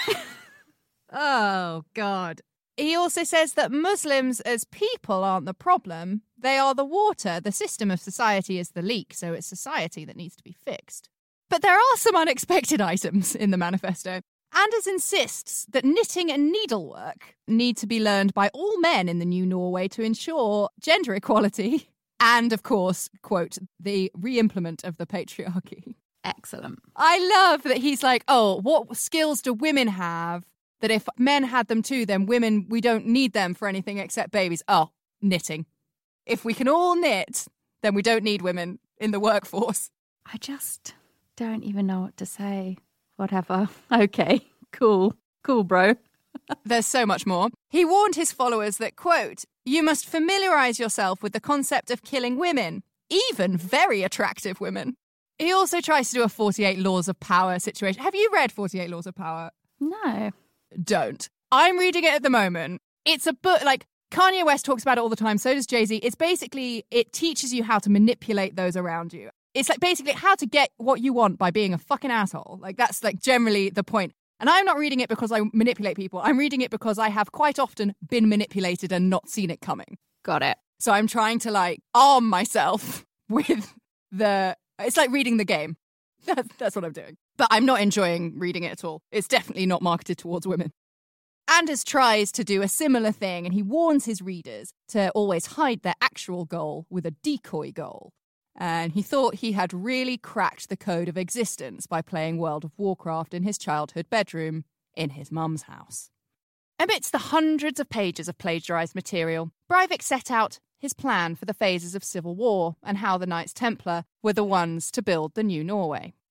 Oh, God. He also says that Muslims as people aren't the problem. They are the water. The system of society is the leak, so it's society that needs to be fixed. But there are some unexpected items in the manifesto. Anders insists that knitting and needlework need to be learned by all men in the new Norway to ensure gender equality and, of course, quote, the re-implement of the patriarchy. Excellent. I love that he's like, oh, what skills do women have that if men had them too, then women, we don't need them for anything except babies? Oh, knitting. If we can all knit, then we don't need women in the workforce. I just don't even know what to say. Whatever. Okay, cool. Cool, bro. There's so much more. He warned his followers that, quote, you must familiarise yourself with the concept of killing women, even very attractive women. He also tries to do a forty-eight Laws of Power situation. Have you read forty-eight Laws of Power? No. Don't. I'm reading it at the moment. It's a book, like, Kanye West talks about it all the time, so does Jay-Z. It's basically, it teaches you how to manipulate those around you. It's like basically how to get what you want by being a fucking asshole. Like, that's like generally the point. And I'm not reading it because I manipulate people. I'm reading it because I have quite often been manipulated and not seen it coming. Got it. So I'm trying to like arm myself with the, it's like reading the game. That's, that's what I'm doing. But I'm not enjoying reading it at all. It's definitely not marketed towards women. Anders tries to do a similar thing, and he warns his readers to always hide their actual goal with a decoy goal. And he thought he had really cracked the code of existence by playing World of Warcraft in his childhood bedroom in his mum's house. Amidst the hundreds of pages of plagiarised material, Breivik set out his plan for the phases of civil war and how the Knights Templar were the ones to build the new Norway.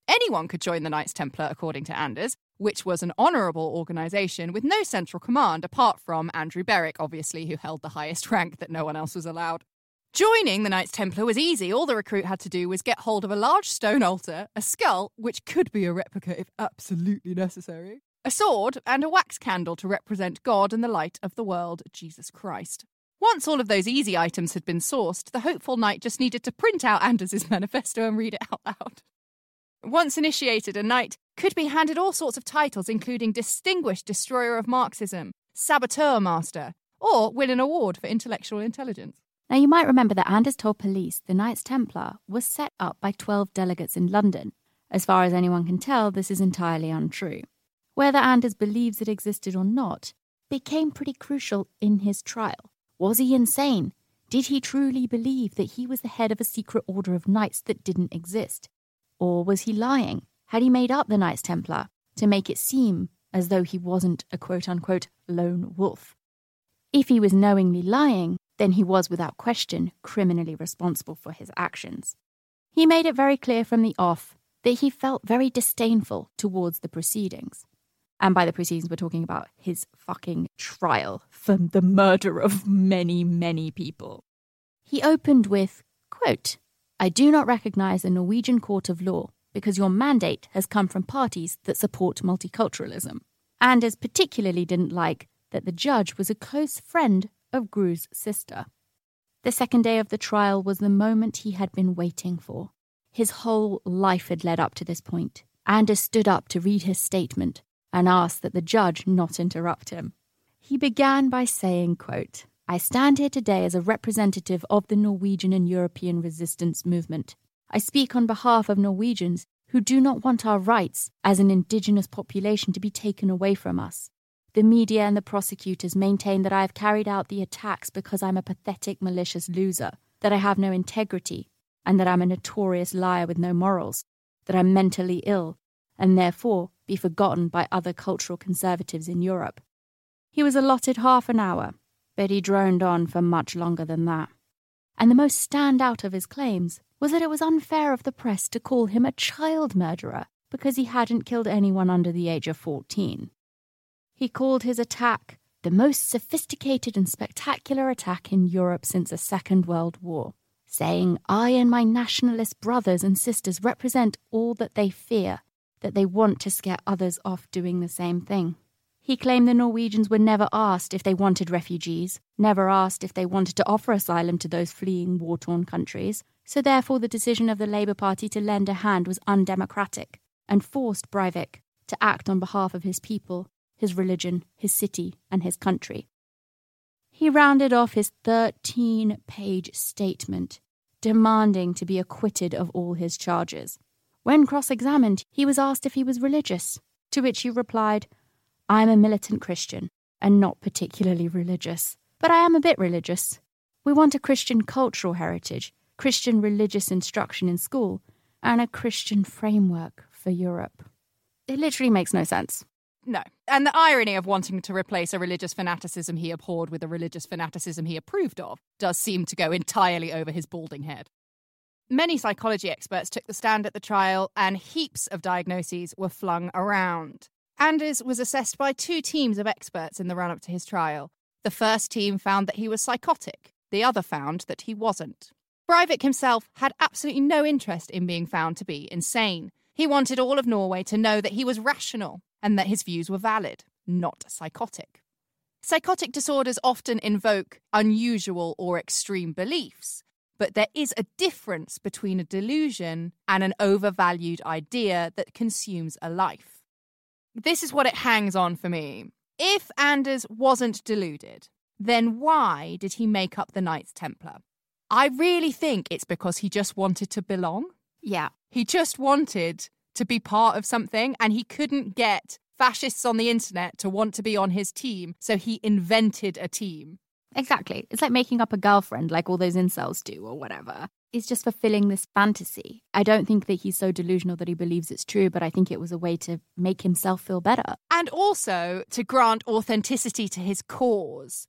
Anyone could join the Knights Templar, according to Anders, which was an honourable organisation with no central command apart from Andrew Berwick, obviously, who held the highest rank that no one else was allowed. Joining the Knights Templar was easy. All the recruit had to do was get hold of a large stone altar, a skull, which could be a replica if absolutely necessary, a sword, and a wax candle to represent God and the light of the world, Jesus Christ. Once all of those easy items had been sourced, the hopeful knight just needed to print out Anders' manifesto and read it out loud. Once initiated, a knight could be handed all sorts of titles, including Distinguished Destroyer of Marxism, Saboteur Master, or win an award for intellectual intelligence. Now, you might remember that Anders told police the Knights Templar was set up by twelve delegates in London. As far as anyone can tell, this is entirely untrue. Whether Anders believes it existed or not became pretty crucial in his trial. Was he insane? Did he truly believe that he was the head of a secret order of knights that didn't exist? Or was he lying? Had he made up the Knights Templar to make it seem as though he wasn't a quote-unquote lone wolf? If he was knowingly lying, then he was without question criminally responsible for his actions. He made it very clear from the off that he felt very disdainful towards the proceedings. And by the proceedings, we're talking about his fucking trial for the murder of many, many people. He opened with, quote, "I do not recognise a Norwegian court of law because your mandate has come from parties that support multiculturalism." Anders particularly didn't like that the judge was a close friend of Gru's sister. The second day of the trial was the moment he had been waiting for. His whole life had led up to this point. Anders stood up to read his statement and asked that the judge not interrupt him. He began by saying, quote, "I stand here today as a representative of the Norwegian and European resistance movement. I speak on behalf of Norwegians who do not want our rights as an indigenous population to be taken away from us. The media and the prosecutors maintain that I have carried out the attacks because I'm a pathetic, malicious loser, that I have no integrity, and that I'm a notorious liar with no morals, that I'm mentally ill, and therefore be forgotten by other cultural conservatives in Europe." He was allotted half an hour, but he droned on for much longer than that. And the most standout of his claims was that it was unfair of the press to call him a child murderer because he hadn't killed anyone under the age of fourteen. He called his attack the most sophisticated and spectacular attack in Europe since the Second World War, saying, "I and my nationalist brothers and sisters represent all that they fear, that they want to scare others off doing the same thing." He claimed the Norwegians were never asked if they wanted refugees, never asked if they wanted to offer asylum to those fleeing war-torn countries, so therefore the decision of the Labour Party to lend a hand was undemocratic, and forced Breivik to act on behalf of his people, his religion, his city, and his country. He rounded off his thirteen-page statement, demanding to be acquitted of all his charges. When cross-examined, he was asked if he was religious, to which he replied, "I am a militant Christian, and not particularly religious, but I am a bit religious. We want a Christian cultural heritage, Christian religious instruction in school, and a Christian framework for Europe." It literally makes no sense. No. And the irony of wanting to replace a religious fanaticism he abhorred with a religious fanaticism he approved of does seem to go entirely over his balding head. Many psychology experts took the stand at the trial, and heaps of diagnoses were flung around. Anders was assessed by two teams of experts in the run-up to his trial. The first team found that he was psychotic. The other found that he wasn't. Breivik himself had absolutely no interest in being found to be insane. He wanted all of Norway to know that he was rational and that his views were valid, not psychotic. Psychotic disorders often invoke unusual or extreme beliefs, but there is a difference between a delusion and an overvalued idea that consumes a life. This is what it hangs on for me. If Anders wasn't deluded, then why did he make up the Knights Templar? I really think it's because he just wanted to belong. Yeah. He just wanted to be part of something, and he couldn't get fascists on the internet to want to be on his team, so he invented a team. Exactly. It's like making up a girlfriend like all those incels do or whatever. He's just fulfilling this fantasy. I don't think that he's so delusional that he believes it's true, but I think it was a way to make himself feel better. And also to grant authenticity to his cause.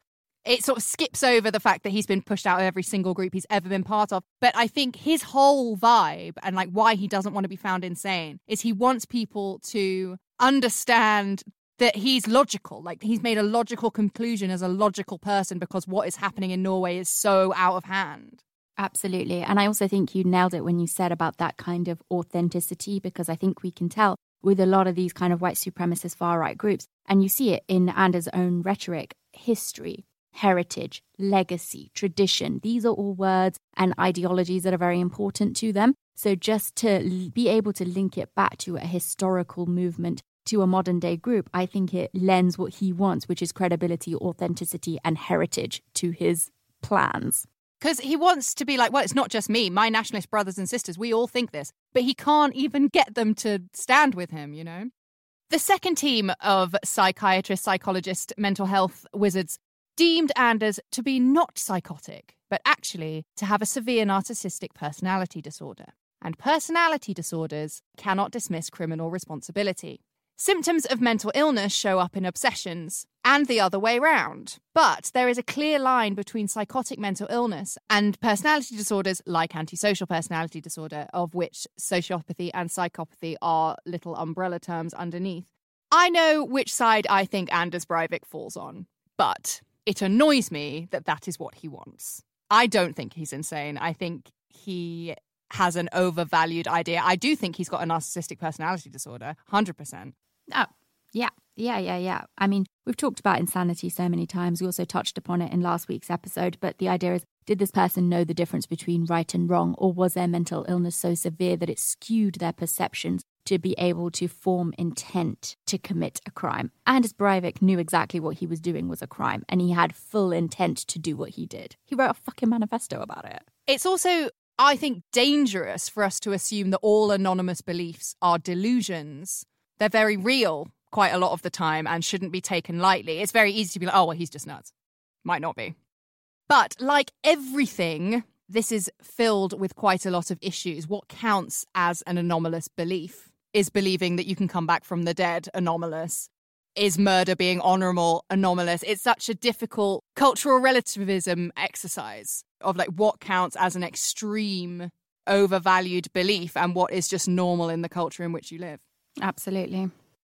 It sort of skips over the fact that he's been pushed out of every single group he's ever been part of. But I think his whole vibe and like why he doesn't want to be found insane is he wants people to understand that he's logical. Like he's made a logical conclusion as a logical person because what is happening in Norway is so out of hand. Absolutely. And I also think you nailed it when you said about that kind of authenticity, because I think we can tell with a lot of these kind of white supremacist far-right groups, and you see it in Anders' own rhetoric, history, heritage, legacy, tradition. These are all words and ideologies that are very important to them. So just to be able to link it back to a historical movement, to a modern day group, I think it lends what he wants, which is credibility, authenticity, and heritage to his plans. Because he wants to be like, well, it's not just me, my nationalist brothers and sisters, we all think this. But he can't even get them to stand with him, you know? The second team of psychiatrists, psychologists, mental health wizards deemed Anders to be not psychotic, but actually to have a severe narcissistic personality disorder. And personality disorders cannot dismiss criminal responsibility. Symptoms of mental illness show up in obsessions, and the other way round. But there is a clear line between psychotic mental illness and personality disorders like antisocial personality disorder, of which sociopathy and psychopathy are little umbrella terms underneath. I know which side I think Anders Breivik falls on, but it annoys me that that is what he wants. I don't think he's insane. I think he has an overvalued idea. I do think he's got a narcissistic personality disorder, one hundred percent. Oh, yeah, yeah, yeah, yeah. I mean, we've talked about insanity so many times. We also touched upon it in last week's episode. But the idea is, did this person know the difference between right and wrong? Or was their mental illness so severe that it skewed their perceptions to be able to form intent to commit a crime? Anders Breivik knew exactly what he was doing was a crime, and he had full intent to do what he did. He wrote a fucking manifesto about it. It's also, I think, dangerous for us to assume that all anonymous beliefs are delusions. They're very real quite a lot of the time and shouldn't be taken lightly. It's very easy to be like, oh, well, he's just nuts. Might not be. But like everything, this is filled with quite a lot of issues. What counts as an anomalous belief? Is believing that you can come back from the dead anomalous? Is murder being honourable anomalous? It's such a difficult cultural relativism exercise of like what counts as an extreme overvalued belief and what is just normal in the culture in which you live. Absolutely.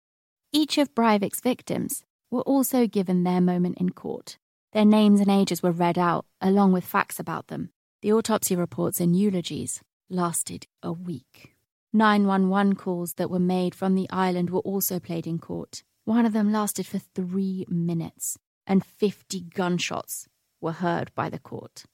Each of Breivik's victims were also given their moment in court. Their names and ages were read out, along with facts about them. The autopsy reports and eulogies lasted a week. nine one one calls that were made from the island were also played in court. One of them lasted for three minutes, and fifty gunshots were heard by the court.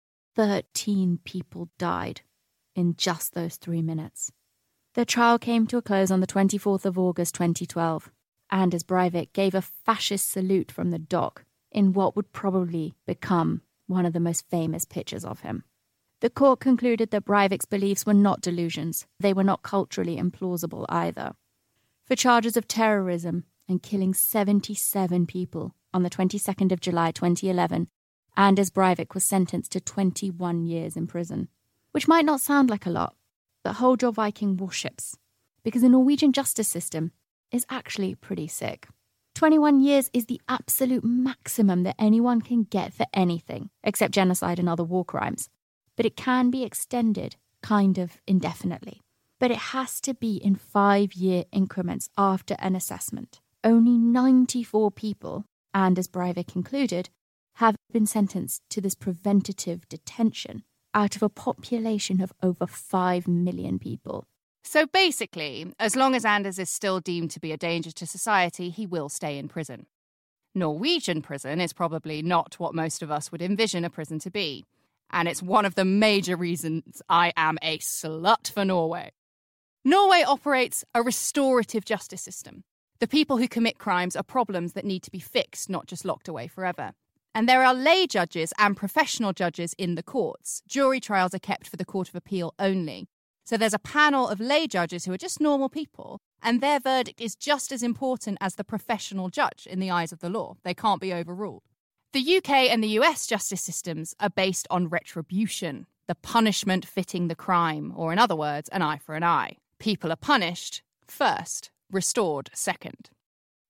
Thirteen people died in just those three minutes. The trial came to a close on the twenty-fourth of August twenty twelve. Anders Breivik gave a fascist salute from the dock in what would probably become one of the most famous pictures of him. The court concluded that Breivik's beliefs were not delusions. They were not culturally implausible either. For charges of terrorism and killing seventy-seven people on the twenty-second of July twenty eleven, Anders Breivik was sentenced to twenty-one years in prison, which might not sound like a lot, but hold your Viking warships, because the Norwegian justice system is actually pretty sick. twenty-one years is the absolute maximum that anyone can get for anything, except genocide and other war crimes. But it can be extended, kind of indefinitely. But it has to be in five-year increments after an assessment. Only ninety-four people, Anders Breivik included, have been sentenced to this preventative detention out of a population of over five million people. So basically, as long as Anders is still deemed to be a danger to society, he will stay in prison. Norwegian prison is probably not what most of us would envision a prison to be. And it's one of the major reasons I am a slut for Norway. Norway operates a restorative justice system. The people who commit crimes are problems that need to be fixed, not just locked away forever. And there are lay judges and professional judges in the courts. Jury trials are kept for the Court of Appeal only. So there's a panel of lay judges who are just normal people, and their verdict is just as important as the professional judge in the eyes of the law. They can't be overruled. The U K and the U S justice systems are based on retribution, the punishment fitting the crime, or in other words, an eye for an eye. People are punished first, restored second.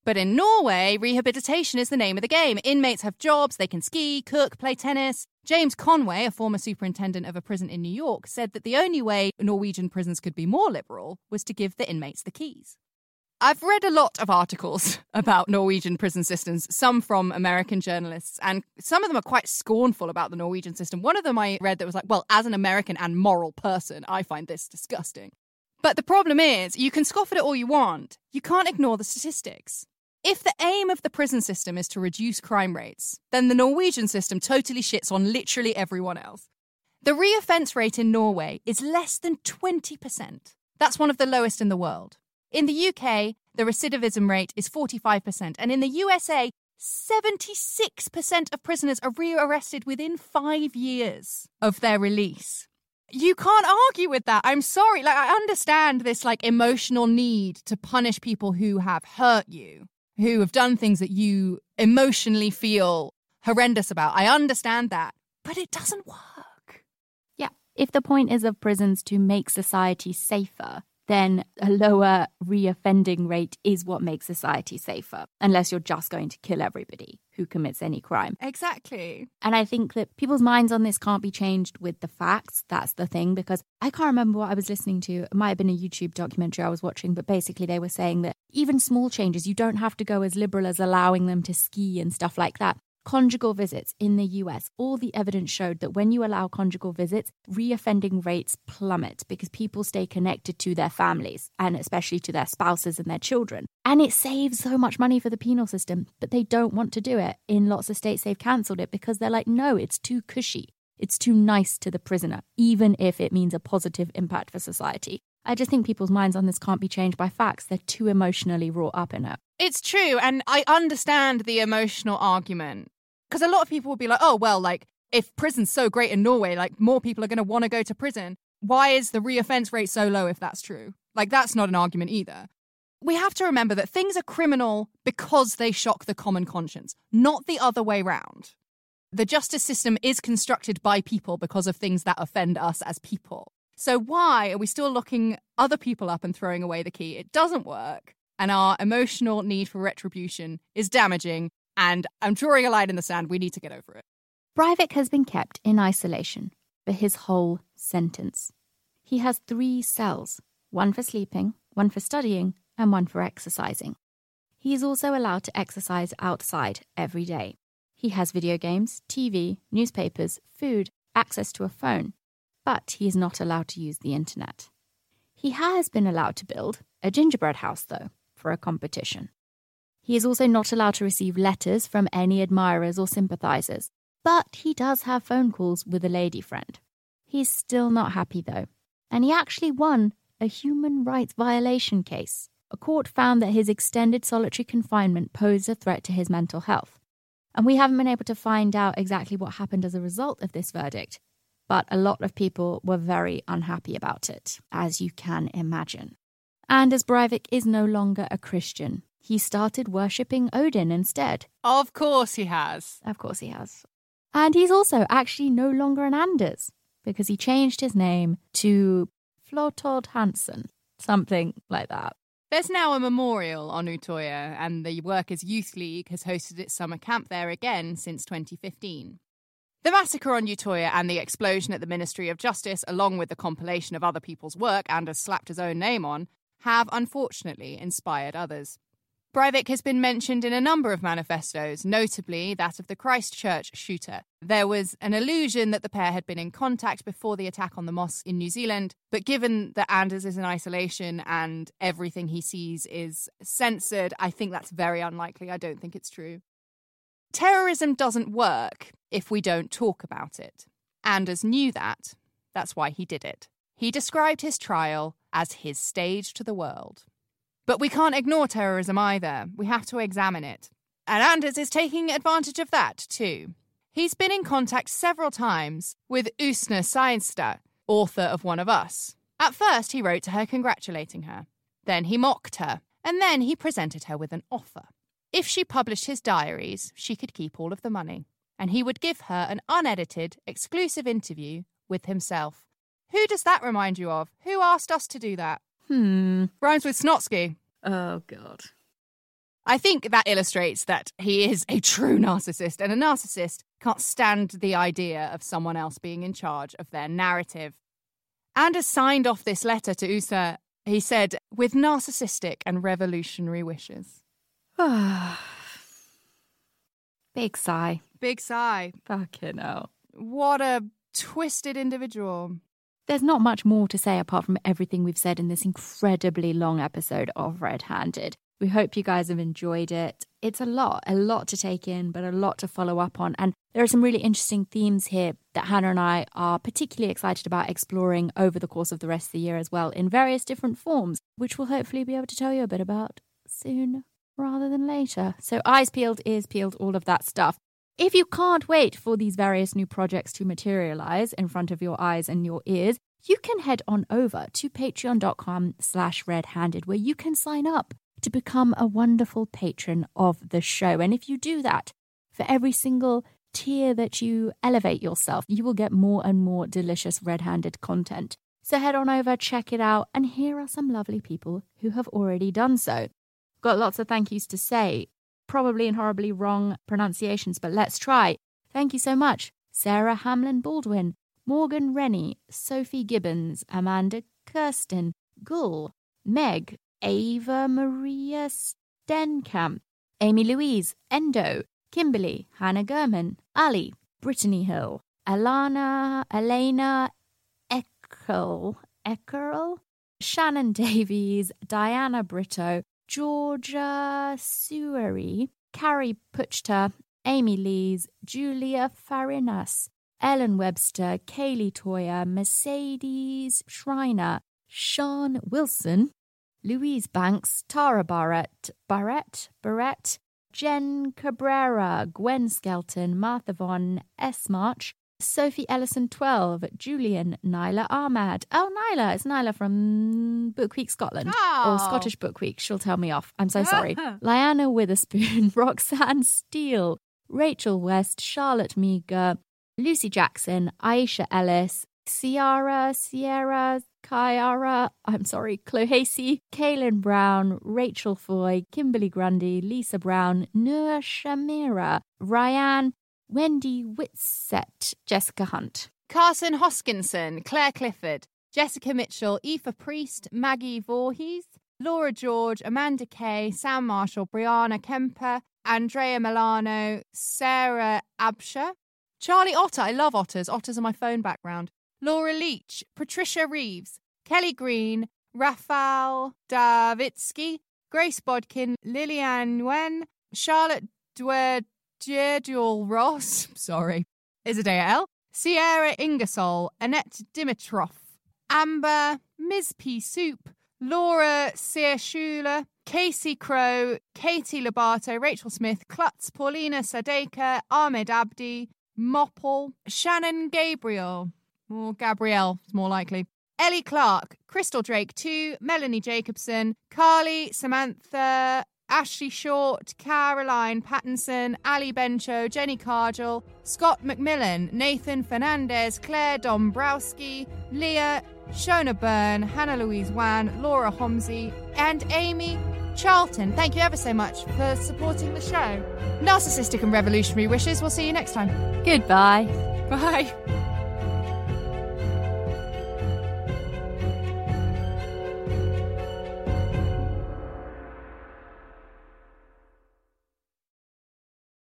But in Norway, rehabilitation is the name of the game. Inmates have jobs, they can ski, cook, play tennis. James Conway, a former superintendent of a prison in New York, said that the only way Norwegian prisons could be more liberal was to give the inmates the keys. I've read a lot of articles about Norwegian prison systems, some from American journalists, and some of them are quite scornful about the Norwegian system. One of them I read that was like, well, as an American and moral person, I find this disgusting. But the problem is, you can scoff at it all you want. You can't ignore the statistics. If the aim of the prison system is to reduce crime rates, then the Norwegian system totally shits on literally everyone else. The reoffence rate in Norway is less than twenty percent. That's one of the lowest in the world. In the U K, the recidivism rate is forty-five percent, and in the U S A, seventy-six percent of prisoners are rearrested within five years of their release. You can't argue with that. I'm sorry. Like, I understand this, like, emotional need to punish people who have hurt you, who have done things that you emotionally feel horrendous about. I understand that, but it doesn't work. Yeah. If the point is of prisons to make society safer, then a lower reoffending rate is what makes society safer, unless you're just going to kill everybody who commits any crime. Exactly. And I think that people's minds on this can't be changed with the facts. That's the thing, because I can't remember what I was listening to. It might have been a YouTube documentary I was watching, but basically they were saying that even small changes, you don't have to go as liberal as allowing them to ski and stuff like that. Conjugal visits in the U S, all the evidence showed that when you allow conjugal visits, reoffending rates plummet because people stay connected to their families and especially to their spouses and their children. And it saves so much money for the penal system, but they don't want to do it. In lots of states, they've cancelled it because they're like, no, it's too cushy. It's too nice to the prisoner, even if it means a positive impact for society. I just think people's minds on this can't be changed by facts. They're too emotionally wrought up in it. It's true, and I understand the emotional argument. Because a lot of people will be like, oh, well, like, if prison's so great in Norway, like, more people are going to want to go to prison. Why is the reoffence rate so low if that's true? Like, that's not an argument either. We have to remember that things are criminal because they shock the common conscience, not the other way round. The justice system is constructed by people because of things that offend us as people. So why are we still locking other people up and throwing away the key? It doesn't work. And our emotional need for retribution is damaging. And I'm drawing a line in the sand. We need to get over it. Breivik has been kept in isolation for his whole sentence. He has three cells, one for sleeping, one for studying, and one for exercising. He is also allowed to exercise outside every day. He has video games, T V, newspapers, food, access to a phone, but he is not allowed to use the internet. He has been allowed to build a gingerbread house, though, for a competition. He is also not allowed to receive letters from any admirers or sympathisers, but he does have phone calls with a lady friend. He's still not happy, though, and he actually won a human rights violation case. A court found that his extended solitary confinement posed a threat to his mental health, and we haven't been able to find out exactly what happened as a result of this verdict, but a lot of people were very unhappy about it, as you can imagine. And as Breivik is no longer a Christian, he started worshipping Odin instead. Of course he has. Of course he has. And he's also actually no longer an Anders, because he changed his name to Flotod Hansen, something like that. There's now a memorial on Utoya, and the Workers' Youth League has hosted its summer camp there again since twenty fifteen. The massacre on Utoya and the explosion at the Ministry of Justice, along with the compilation of other people's work Anders slapped his own name on, have unfortunately inspired others. Breivik has been mentioned in a number of manifestos, notably that of the Christchurch shooter. There was an illusion that the pair had been in contact before the attack on the mosque in New Zealand, but given that Anders is in isolation and everything he sees is censored, I think that's very unlikely. I don't think it's true. Terrorism doesn't work if we don't talk about it. Anders knew that. That's why he did it. He described his trial as his stage to the world. But we can't ignore terrorism either. We have to examine it. And Anders is taking advantage of that too. He's been in contact several times with Usna Seinstad, author of One of Us. At first, he wrote to her congratulating her. Then he mocked her. And then he presented her with an offer. If she published his diaries, she could keep all of the money. And he would give her an unedited, exclusive interview with himself. Who does that remind you of? Who asked us to do that? Hmm. Rhymes with Snotsky. Oh, God. I think that illustrates that he is a true narcissist, and a narcissist can't stand the idea of someone else being in charge of their narrative. Anders signed off this letter to U S A, he said, with narcissistic and revolutionary wishes. Big sigh. Big sigh. Fucking hell. What a twisted individual. There's not much more to say apart from everything we've said in this incredibly long episode of Red Handed. We hope you guys have enjoyed it. It's a lot, a lot to take in, but a lot to follow up on. And there are some really interesting themes here that Hannah and I are particularly excited about exploring over the course of the rest of the year as well, in various different forms, which we'll hopefully be able to tell you a bit about soon rather than later. So eyes peeled, ears peeled, all of that stuff. If you can't wait for these various new projects to materialize in front of your eyes and your ears, you can head on over to patreon.com slash redhanded, where you can sign up to become a wonderful patron of the show. And if you do that, for every single tier that you elevate yourself, you will get more and more delicious red-handed content. So head on over, check it out, and here are some lovely people who have already done so. Got lots of thank yous to say, probably in horribly wrong pronunciations, but let's try. Thank you so much. Sarah Hamlin Baldwin, Morgan Rennie, Sophie Gibbons, Amanda Kirsten, Gull, Meg, Ava Maria Stenkamp, Amy Louise, Endo, Kimberly, Hannah Gurman, Ali, Brittany Hill, Alana, Elena Eckerl, Eckerl, Shannon Davies, Diana Brito, Georgia Sueri, Carrie Puchta, Amy Lees, Julia Farinas, Ellen Webster, Kaylee Toya, Mercedes Schreiner, Sean Wilson, Louise Banks, Tara Barrett, Barrett, Barrett, Jen Cabrera, Gwen Skelton, Martha Von Esmarch, Sophie Ellison twelve, Julian, Nyla Ahmad. Oh, Nyla, it's Nyla from Book Week Scotland. Oh. Or Scottish Book Week, she'll tell me off. I'm so sorry. Lyanna Witherspoon, Roxanne Steele, Rachel West, Charlotte Meager, Lucy Jackson, Aisha Ellis, Ciara, Sierra, Kyara, I'm sorry, Clohasey, Kaylin Brown, Rachel Foy, Kimberly Grundy, Lisa Brown, Noor Shamira, Ryan, Wendy Whitsett, Jessica Hunt, Carson Hoskinson, Claire Clifford, Jessica Mitchell, Aoife Priest, Maggie Voorhees, Laura George, Amanda Kay, Sam Marshall, Brianna Kemper, Andrea Milano, Sarah Absher, Charlie Otter, I love otters, otters are my phone background, Laura Leach, Patricia Reeves, Kelly Green, Rafal Davitsky, Grace Bodkin, Lillian Nguyen, Charlotte Dwerdul Ross, sorry, Isadea L, Sierra Ingersoll, Annette Dimitrov, Amber, Miz P. Soup, Laura Searshula, Casey Crow, Katie Lobato, Rachel Smith, Klutz, Paulina Sadeka, Ahmed Abdi, Mopple, Shannon Gabriel, or Gabrielle, it's more likely, Ellie Clark, Crystal Drake two, Melanie Jacobson, Carly, Samantha, Ashley Short, Caroline Pattinson, Ali Bencho, Jenny Cargill, Scott McMillan, Nathan Fernandez, Claire Dombrowski, Leah, Shona Byrne, Hannah Louise Wan, Laura Homsey, and Amy Charlton. Thank you ever so much for supporting the show. Narcissistic and revolutionary wishes. We'll see you next time. Goodbye. Bye.